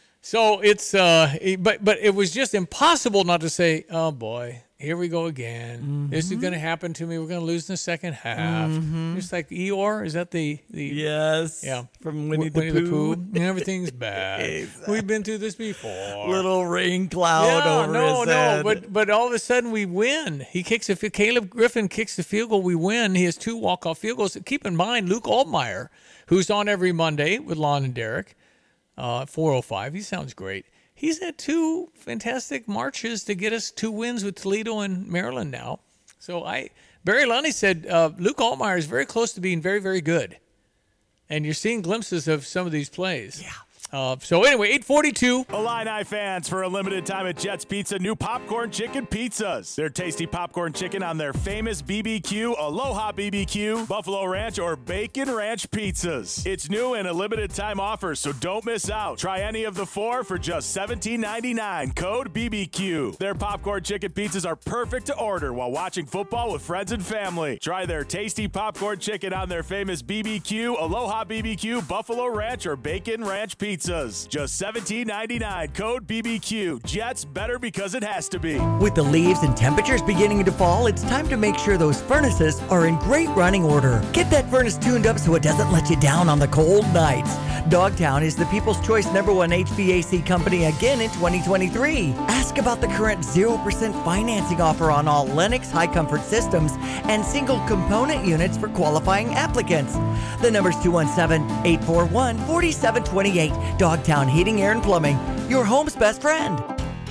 So it's, but it was just impossible not to say, oh boy, here we go again. Mm-hmm. This is going to happen to me. We're going to lose in the second half. Mm-hmm. Just like Eeyore, is that the yes? Yeah, from Winnie the Pooh. And everything's bad. Exactly. We've been through this before. Little rain cloud over his head. But all of a sudden we win. He kicks Caleb Griffin kicks the field goal. We win. He has 2 walk-off field goals. Keep in mind, Luke Altmaier, who's on every Monday with Lon and Derek, 4:05. He sounds great. He's had 2 fantastic marches to get us 2 wins with Toledo and Maryland now. So Barry Lunny said Luke Altmaier is very close to being very, very good. And you're seeing glimpses of some of these plays. Yeah. So anyway, 8:42. Illini fans, for a limited time at Jets Pizza, new popcorn chicken pizzas. Their tasty popcorn chicken on their famous BBQ, Aloha BBQ, Buffalo Ranch, or Bacon Ranch pizzas. It's new and a limited time offer, so don't miss out. Try any of the 4 for just $17.99. Code BBQ. Their popcorn chicken pizzas are perfect to order while watching football with friends and family. Try their tasty popcorn chicken on their famous BBQ, Aloha BBQ, Buffalo Ranch, or Bacon Ranch pizzas. Just $17.99. Code BBQ. Jets, better because it has to be. With the leaves and temperatures beginning to fall, it's time to make sure those furnaces are in great running order. Get that furnace tuned up so it doesn't let you down on the cold nights. Dogtown is the People's Choice #1 HVAC company again in 2023. Ask about the current 0% financing offer on all Lennox high comfort systems and single component units for qualifying applicants. The number's 217-841-4728. Dogtown Heating, Air, and Plumbing, your home's best friend.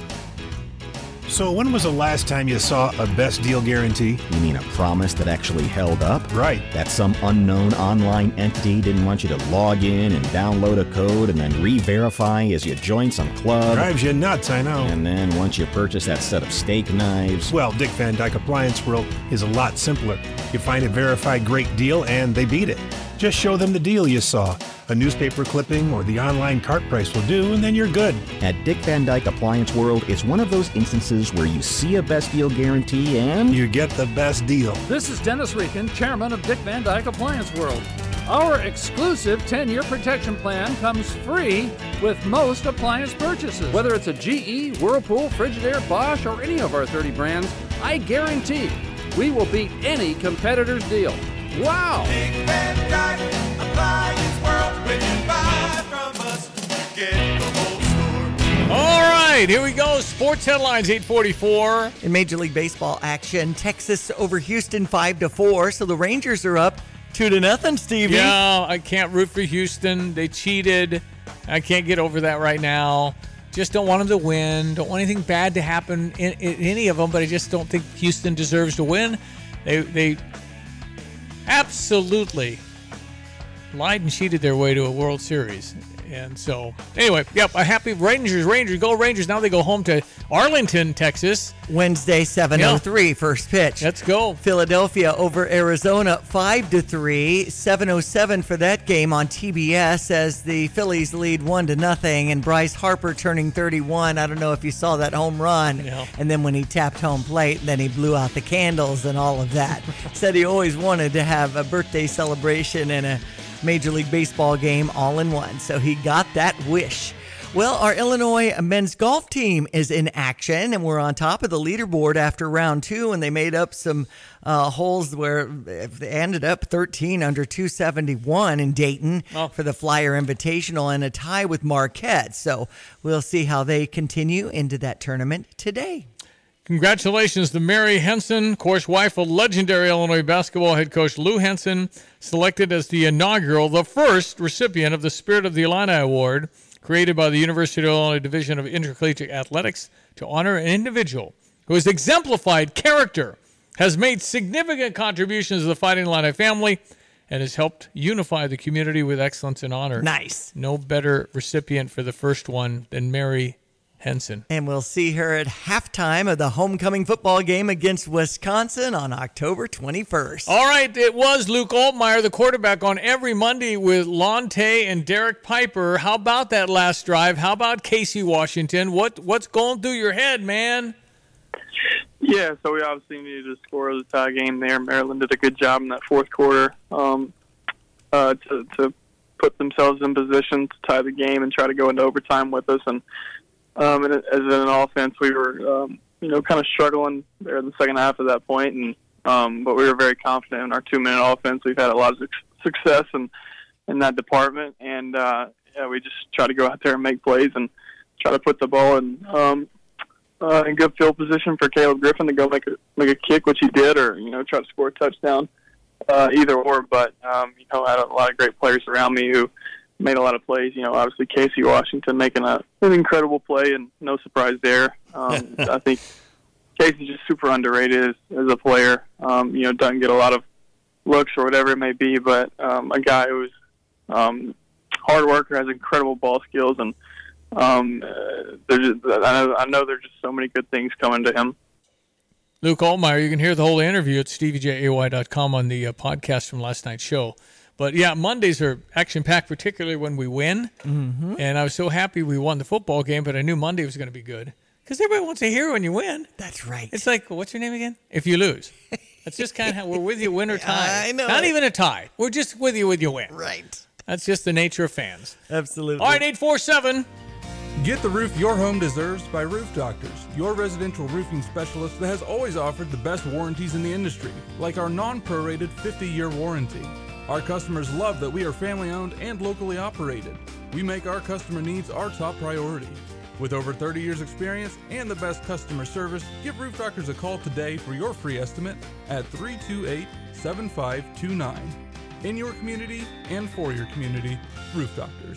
So when was the last time you saw a best deal guarantee? You mean a promise that actually held up? Right. That some unknown online entity didn't want you to log in and download a code and then re-verify as you join some club. Drives you nuts, I know. And then once you purchase that set of steak knives... Well, Dick Van Dyke Appliance World is a lot simpler. You find a verified great deal and they beat it. Just show them the deal you saw. A newspaper clipping or the online cart price will do, and then you're good. At Dick Van Dyke Appliance World, it's one of those instances where you see a best deal guarantee and... you get the best deal. This is Dennis Rieken, chairman of Dick Van Dyke Appliance World. Our exclusive 10-year protection plan comes free with most appliance purchases. Whether it's a GE, Whirlpool, Frigidaire, Bosch, or any of our 30 brands, I guarantee we will beat any competitor's deal. Wow! Dick Van Dyke Appliance World, when you buy from us, get the whole store. All right, here we go. Sports headlines, 8:44. In Major League Baseball action, Texas over Houston 5-4, so the Rangers are up 2-0, Stevie. Yeah, I can't root for Houston. They cheated. I can't get over that right now. Just don't want them to win. Don't want anything bad to happen in any of them, but I just don't think Houston deserves to win. They absolutely lied and cheated their way to a World Series. And so, anyway, yep, a happy Rangers, go Rangers. Now they go home to Arlington, Texas. Wednesday, 7:03, first pitch. Let's go. Philadelphia over Arizona, 5-3, 7:07 for that game on TBS as the Phillies lead 1-0, and Bryce Harper turning 31. I don't know if you saw that home run. Yeah. And then when he tapped home plate, then he blew out the candles and all of that. Said he always wanted to have a birthday celebration and a Major League Baseball game all in one. So he got that wish. Well, our Illinois men's golf team is in action, and we're on top of the leaderboard after round 2, and they made up some holes where they ended up 13 under 271 in Dayton for the Flyer Invitational and a tie with Marquette. So we'll see how they continue into that tournament today. Congratulations to Mary Henson, of course, wife of legendary Illinois basketball head coach Lou Henson, selected as the first recipient of the Spirit of the Illini Award, created by the University of Illinois Division of Intercollegiate Athletics to honor an individual who has exemplified character, has made significant contributions to the Fighting Illini family, and has helped unify the community with excellence and honor. Nice. No better recipient for the first one than Mary Henson. And we'll see her at halftime of the homecoming football game against Wisconsin on October 21st. All right, it was Luke Altmaier, the quarterback, on every Monday with Lonte and Derek Piper. How about that last drive? How about Casey Washington? What's going through your head, man? Yeah, so we obviously needed to score the tie game there. Maryland did a good job in that fourth quarter to put themselves in position to tie the game and try to go into overtime with us. And as an offense, we were, kind of struggling there in the second half at that point, but we were very confident in our 2-minute offense. We've had a lot of success in that department, and we just try to go out there and make plays and try to put the ball in good field position for Caleb Griffin to go make a kick, which he did, or try to score a touchdown, either or. But I had a lot of great players around me who made a lot of plays. Obviously Casey Washington making an incredible play, and no surprise there. I think Casey's just super underrated as a player. Doesn't get a lot of looks or whatever it may be, but a guy who's hard worker, has incredible ball skills, and I know there's just so many good things coming to him. Luke Altmaier, you can hear the whole interview at StevieJAY.com on the podcast from last night's show. But, yeah, Mondays are action-packed, particularly when we win. Mm-hmm. And I was so happy we won the football game, but I knew Monday was going to be good. Because everybody wants to hear when you win. That's right. It's like, what's your name again? If you lose. That's just kind of how we're with you, win or tie. I know. Not even a tie. We're just with you win. Right. That's just the nature of fans. Absolutely. All right, 847. Get the roof your home deserves by Roof Doctors, your residential roofing specialist that has always offered the best warranties in the industry, like our non-prorated 50-year warranty. Our customers love that we are family-owned and locally operated. We make our customer needs our top priority. With over 30 years experience and the best customer service, give Roof Doctors a call today for your free estimate at 328-7529. In your community and for your community, Roof Doctors.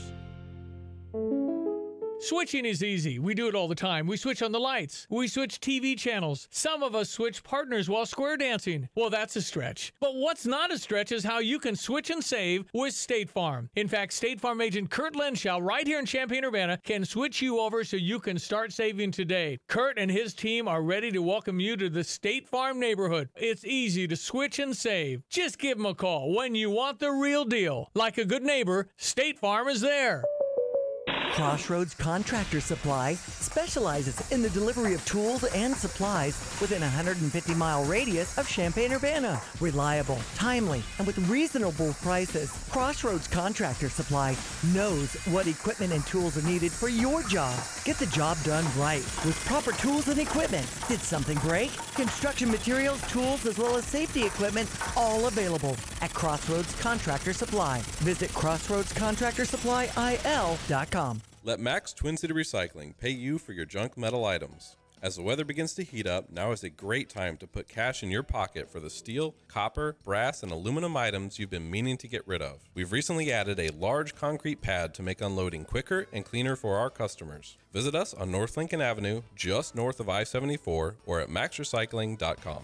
Switching is easy. We do it all the time. We switch on the lights. We switch TV channels. Some of us switch partners while square dancing. Well, that's a stretch. But what's not a stretch is how you can switch and save with State Farm. In fact, State Farm agent Kurt Lenschow right here in Champaign-Urbana can switch you over so you can start saving today. Kurt and his team are ready to welcome you to the State Farm neighborhood. It's easy to switch and save. Just give them a call when you want the real deal. Like a good neighbor, State Farm is there. Crossroads Contractor Supply specializes in the delivery of tools and supplies within a 150-mile radius of Champaign-Urbana. Reliable, timely, and with reasonable prices, Crossroads Contractor Supply knows what equipment and tools are needed for your job. Get the job done right with proper tools and equipment. Did something break? Construction materials, tools, as well as safety equipment, all available at Crossroads Contractor Supply. Visit CrossroadsContractorSupplyIL.com. Let Max Twin City Recycling pay you for your junk metal items. As the weather begins to heat up, now is a great time to put cash in your pocket for the steel, copper, brass, and aluminum items you've been meaning to get rid of. We've recently added a large concrete pad to make unloading quicker and cleaner for our customers. Visit us on North Lincoln Avenue, just north of I-74, or at maxrecycling.com.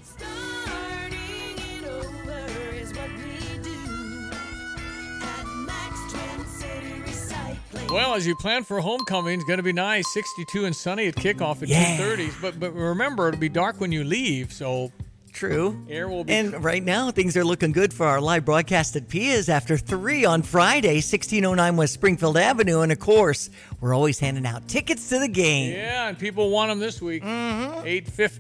Well, as you plan for homecoming, it's going to be nice. 62 and sunny at kickoff at 2:30. But remember, it'll be dark when you leave, so... True. Air will be... And right now, things are looking good for our live broadcast at Pia's after 3 on Friday, 1609 West Springfield Avenue. And, of course, we're always handing out tickets to the game. Yeah, and people want them this week. $8.50.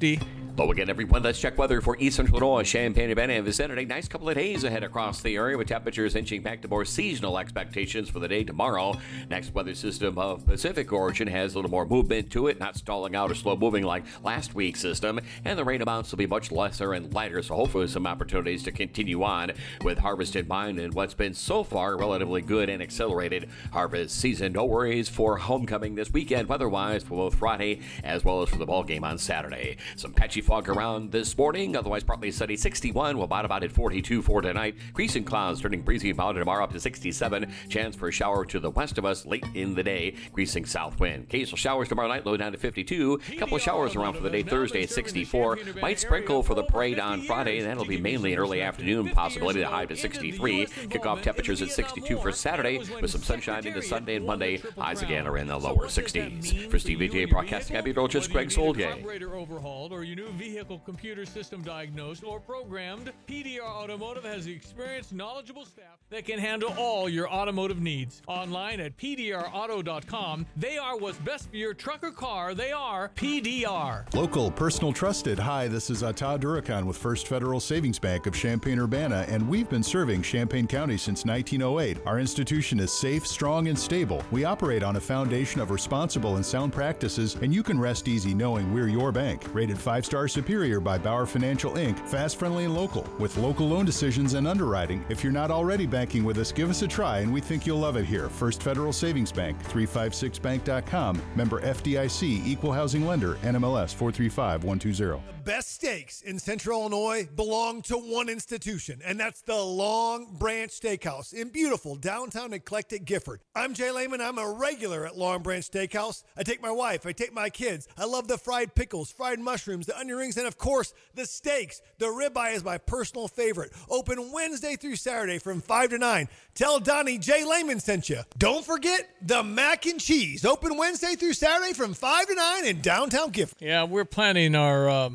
Hello again, everyone. Let's check weather for East Central Illinois, Champaign-Urbana and vicinity. Nice couple of days ahead across the area with temperatures inching back to more seasonal expectations for the day tomorrow. Next weather system of Pacific origin has a little more movement to it, not stalling out or slow moving like last week's system. And the rain amounts will be much lesser and lighter, so hopefully some opportunities to continue on with harvest in mind and what's been so far relatively good and accelerated harvest season. No worries for homecoming this weekend weather-wise for both Friday as well as for the ball game on Saturday. Some patchy fog around this morning, otherwise partly sunny. 61, we'll bottom out at 42 for tonight. Creasing clouds turning breezy about tomorrow up to 67. Chance for a shower to the west of us late in the day. Creasing south wind. Occasional showers tomorrow night, low down to 52. A couple of showers around for the day Thursday at 64. Might sprinkle for the parade on Friday. That'll be mainly an early afternoon possibility. The high to 63. Kickoff temperatures at 62 for Saturday with some sunshine into Sunday and Monday. Highs again are in the lower 60s. For Steve VJ Broadcasting, I'm meteorologist Greg Soldier. Operator overhauled or your new vehicle computer system diagnosed or programmed, PDR Automotive has the experienced, knowledgeable staff that can handle all your automotive needs. Online at PDRauto.com. They are what's best for your truck or car. They are PDR. Local, personal, trusted. Hi, this is Todd Durakan with First Federal Savings Bank of Champaign-Urbana, and we've been serving Champaign County since 1908. Our institution is safe, strong, and stable. We operate on a foundation of responsible and sound practices, and you can rest easy knowing we're your bank. Rated 5-star superior by Bauer Financial Inc. Fast, friendly, and local. With local loan decisions and underwriting. If you're not already banking with us, give us a try, and we think you'll love it here. First Federal Savings Bank, 356bank.com. Member FDIC, Equal Housing Lender, NMLS 435120. The best steaks in Central Illinois belong to one institution, and that's the Long Branch Steakhouse in beautiful downtown eclectic Gifford. I'm Jay Lehman. I'm a regular at Long Branch Steakhouse. I take my wife. I take my kids. I love the fried pickles, fried mushrooms, the onion rings, and of course, the steaks. The ribeye is my personal favorite. Open Wednesday through Saturday from 5 to 9. Tell Donnie Jay Lehman sent you. Don't forget the mac and cheese. Open Wednesday through Saturday from 5 to 9 in downtown Gifford. Yeah, we're planning our...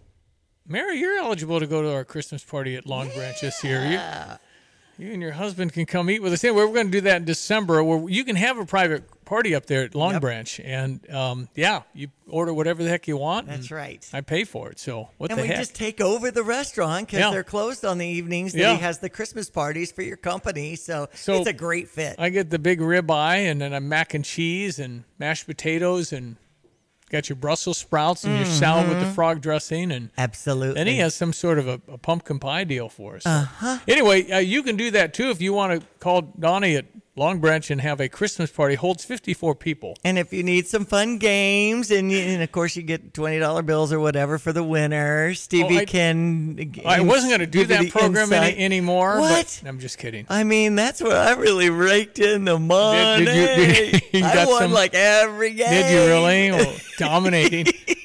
Mary, you're eligible to go to our Christmas party at Long Branch this year. You and your husband can come eat with us. Anyway, we're going to do that in December, where you can have a private party up there at Long Branch. And, you order whatever the heck you want. That's right. I pay for it. So what the heck? And we just take over the restaurant because they're closed on the evenings that he has the Christmas parties for your company. So it's a great fit. I get the big ribeye and then a mac and cheese and mashed potatoes and got your Brussels sprouts and your salad with the frog dressing. And absolutely. And he has some sort of a pumpkin pie deal for us. Anyway, you can do that too if you want to call Donnie at Long Branch and have a Christmas party. Holds 54 people. And if you need some fun games, and of course you get $20 bills or whatever for the winner, Stevie can. I wasn't going to do that program anymore. What? But I'm just kidding. I mean, that's where I really raked in the money. You I won like every game. Did you really? Well, dominating.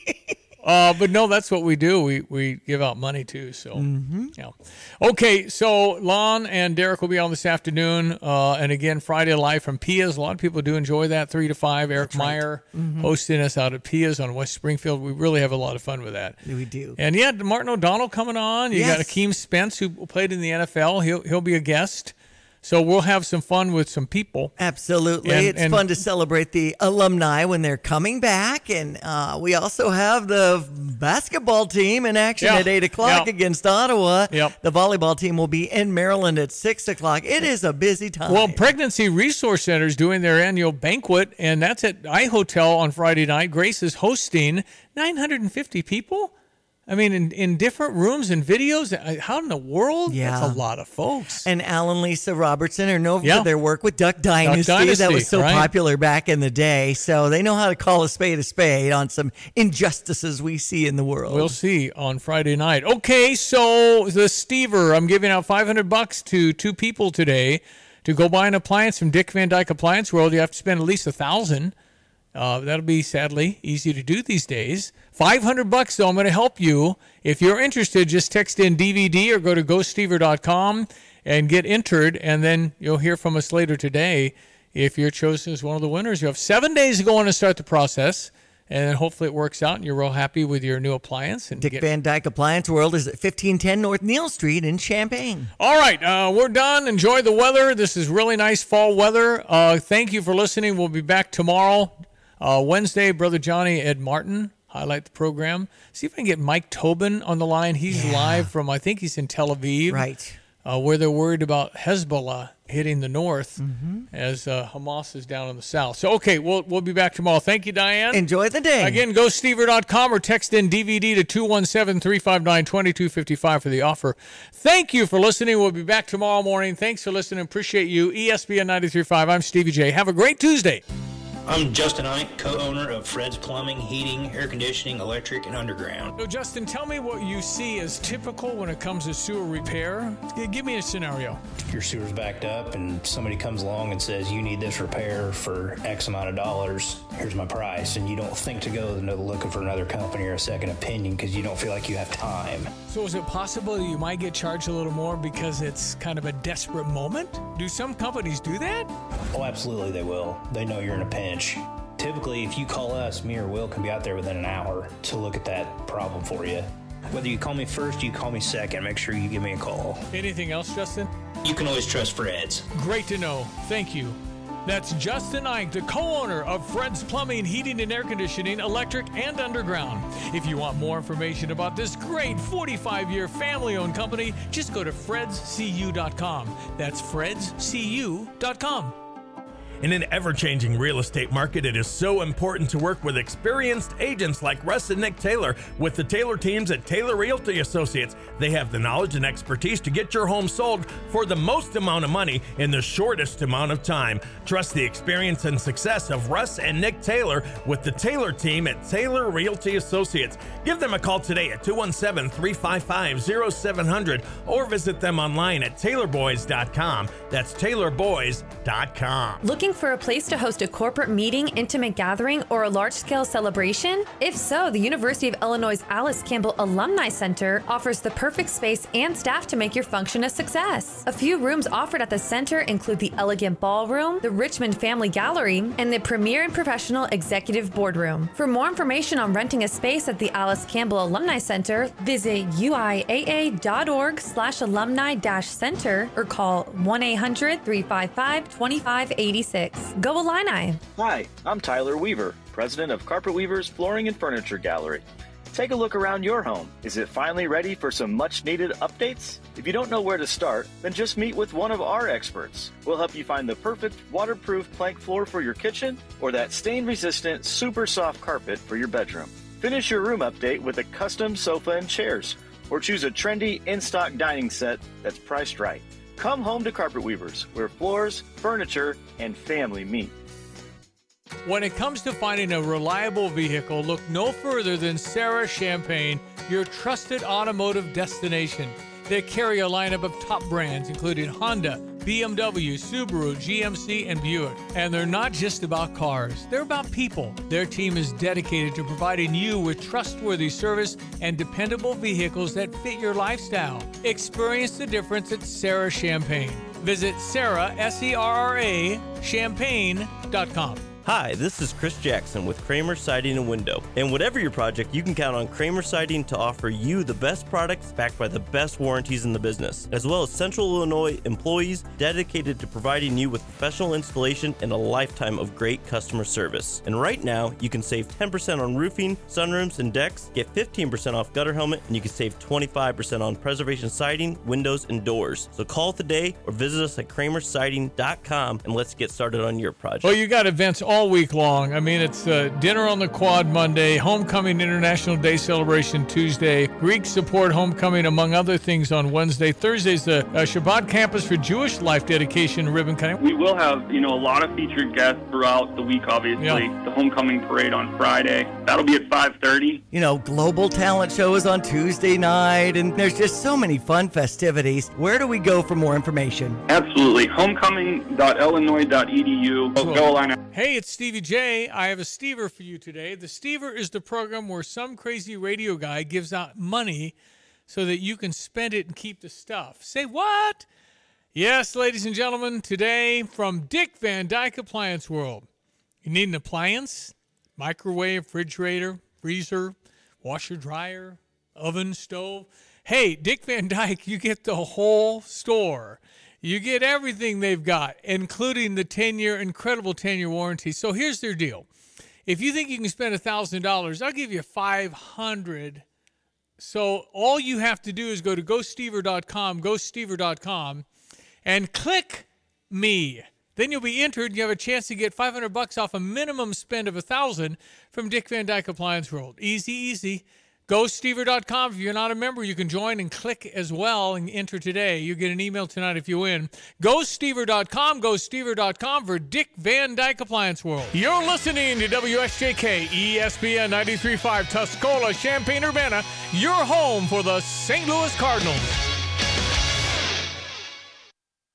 But no, that's what we do. We give out money too. So, yeah. Okay, so Lon and Derek will be on this afternoon. And again, Friday live from Pia's. A lot of people do enjoy that, 3 to 5. Eric Meyer hosting us out at Pia's on West Springfield. We really have a lot of fun with that. We do. And yeah, Martin O'Donnell coming on. You got Akeem Spence, who played in the NFL. He'll be a guest. So we'll have some fun with some people. Absolutely. It's fun to celebrate the alumni when they're coming back. And we also have the basketball team in action at 8 o'clock against Ottawa. The volleyball team will be in Maryland at 6 o'clock. It is a busy time. Well, Pregnancy Resource Center is doing their annual banquet, and that's at iHotel on Friday night. Grace is hosting 950 people. I mean, in different rooms and videos, how in the world? Yeah. That's a lot of folks. And Alan Lisa Robertson are known for their work with Duck Dynasty. That was so popular back in the day. So they know how to call a spade on some injustices we see in the world. We'll see on Friday night. Okay, so the Stever, I'm giving out $500 to 2 people today to go buy an appliance from Dick Van Dyke Appliance World. You have to spend at least $1,000. That'll be, sadly, easy to do these days. $500, though, I'm going to help you. If you're interested, just text in DVD or go to GoStever.com and get entered, and then you'll hear from us later today if you're chosen as one of the winners. You have 7 days to go on and start the process, and then hopefully it works out and you're real happy with your new appliance. And Dick Van Dyke Appliance World is at 1510 North Neal Street in Champaign. All right, we're done. Enjoy the weather. This is really nice fall weather. Thank you for listening. We'll be back tomorrow. Wednesday, Brother Johnny, Ed Martin, highlight the program. See if I can get Mike Tobin on the line. He's live from, I think he's in Tel Aviv. Right. Where they're worried about Hezbollah hitting the north as Hamas is down in the south. So, okay, we'll be back tomorrow. Thank you, Diane. Enjoy the day. Again, go Stever.com or text in DVD to 217-359-2255 for the offer. Thank you for listening. We'll be back tomorrow morning. Thanks for listening. Appreciate you. ESPN 93.5. I'm Stevie J. Have a great Tuesday. I'm Justin Ike, co-owner of Fred's Plumbing, Heating, Air Conditioning, Electric, and Underground. So, Justin, tell me what you see as typical when it comes to sewer repair. Give me a scenario. Your sewer's backed up and somebody comes along and says, you need this repair for X amount of dollars. Here's my price. And you don't think to go looking for another company or a second opinion because you don't feel like you have time. So is it possible that you might get charged a little more because it's kind of a desperate moment? Do some companies do that? Oh, absolutely they will. They know you're in a pinch. Typically, if you call us, me or Will can be out there within an hour to look at that problem for you. Whether you call me first, you call me second, make sure you give me a call. Anything else, Justin? You can always trust Fred's. Great to know. Thank you. That's Justin Ike, the co-owner of Fred's Plumbing, Heating, and Air Conditioning, Electric, and Underground. If you want more information about this great 45-year family-owned company, just go to fredscu.com. That's fredscu.com. In an ever-changing real estate market, it is so important to work with experienced agents like Russ and Nick Taylor with the Taylor teams at Taylor Realty Associates. They have the knowledge and expertise to get your home sold for the most amount of money in the shortest amount of time. Trust the experience and success of Russ and Nick Taylor with the Taylor team at Taylor Realty Associates. Give them a call today at 217-355-0700 or visit them online at taylorboys.com. That's taylorboys.com. Looking for a place to host a corporate meeting, intimate gathering, or a large-scale celebration? If so, the University of Illinois' Alice Campbell Alumni Center offers the perfect space and staff to make your function a success. A few rooms offered at the center include the Elegant Ballroom, the Richmond Family Gallery, and the Premier and Professional Executive Boardroom. For more information on renting a space at the Alice Campbell Alumni Center, visit uiaa.org/alumni-center or call 1-800-355-2586. Go Illini! Hi, I'm Tyler Weaver, president of Carpet Weavers Flooring and Furniture Gallery. Take a look around your home. Is it finally ready for some much-needed updates? If you don't know where to start, then just meet with one of our experts. We'll help you find the perfect waterproof plank floor for your kitchen or that stain-resistant, super soft carpet for your bedroom. Finish your room update with a custom sofa and chairs, or choose a trendy in-stock dining set that's priced right. Come home to Carpet Weavers, where floors, furniture, and family meet. When it comes to finding a reliable vehicle, look no further than Sarah Champagne, your trusted automotive destination. They carry a lineup of top brands, including Honda, BMW, Subaru, GMC, and Buick. And they're not just about cars, they're about people. Their team is dedicated to providing you with trustworthy service and dependable vehicles that fit your lifestyle. Experience the difference at Sarah Champagne. Visit Sarah, S-E-R-R-A, champagne.com. Hi, this is Chris Jackson with Kramer Siding and Window. And whatever your project, you can count on Kramer Siding to offer you the best products backed by the best warranties in the business, as well as Central Illinois employees dedicated to providing you with professional installation and a lifetime of great customer service. And right now, you can save 10% on roofing, sunrooms, and decks, get 15% off gutter helmet, and you can save 25% on preservation siding, windows, and doors. So call today or visit us at kramersiding.com and let's get started on your project. Well, you got events all week long. I mean, it's Dinner on the Quad Monday, Homecoming International Day Celebration Tuesday, Greek Support Homecoming, among other things, on Wednesday. Thursday's the Shabbat Campus for Jewish Life Dedication ribbon cutting. We will have, a lot of featured guests throughout the week, obviously. Yeah. The Homecoming Parade on Friday. That'll be at 5:30. Global Talent Show is on Tuesday night, and there's just so many fun festivities. Where do we go for more information? Absolutely. homecoming.illinois.edu. Go Illini. Hey, it's Stevie J. I have a Stever for you today. The Stever is the program where some crazy radio guy gives out money so that you can spend it and keep the stuff. Say what? Yes, ladies and gentlemen, today from Dick Van Dyke Appliance World. You need an appliance? Microwave, refrigerator, freezer, washer, dryer, oven, stove. Hey, Dick Van Dyke, you get the whole store. You get everything they've got, including the incredible 10-year warranty. So here's their deal. If you think you can spend $1,000, I'll give you $500. So all you have to do is go to GoStever.com, and click me. Then you'll be entered, and you have a chance to get $500 off a minimum spend of $1,000 from Dick Van Dyke Appliance World. Easy, easy. GoStever.com. If you're not a member, you can join and click as well and enter today. You get an email tonight if you win. GoStever.com. GoStever.com for Dick Van Dyke Appliance World. You're listening to WSJK ESPN 93.5 Tuscola, Champaign-Urbana, your home for the St. Louis Cardinals.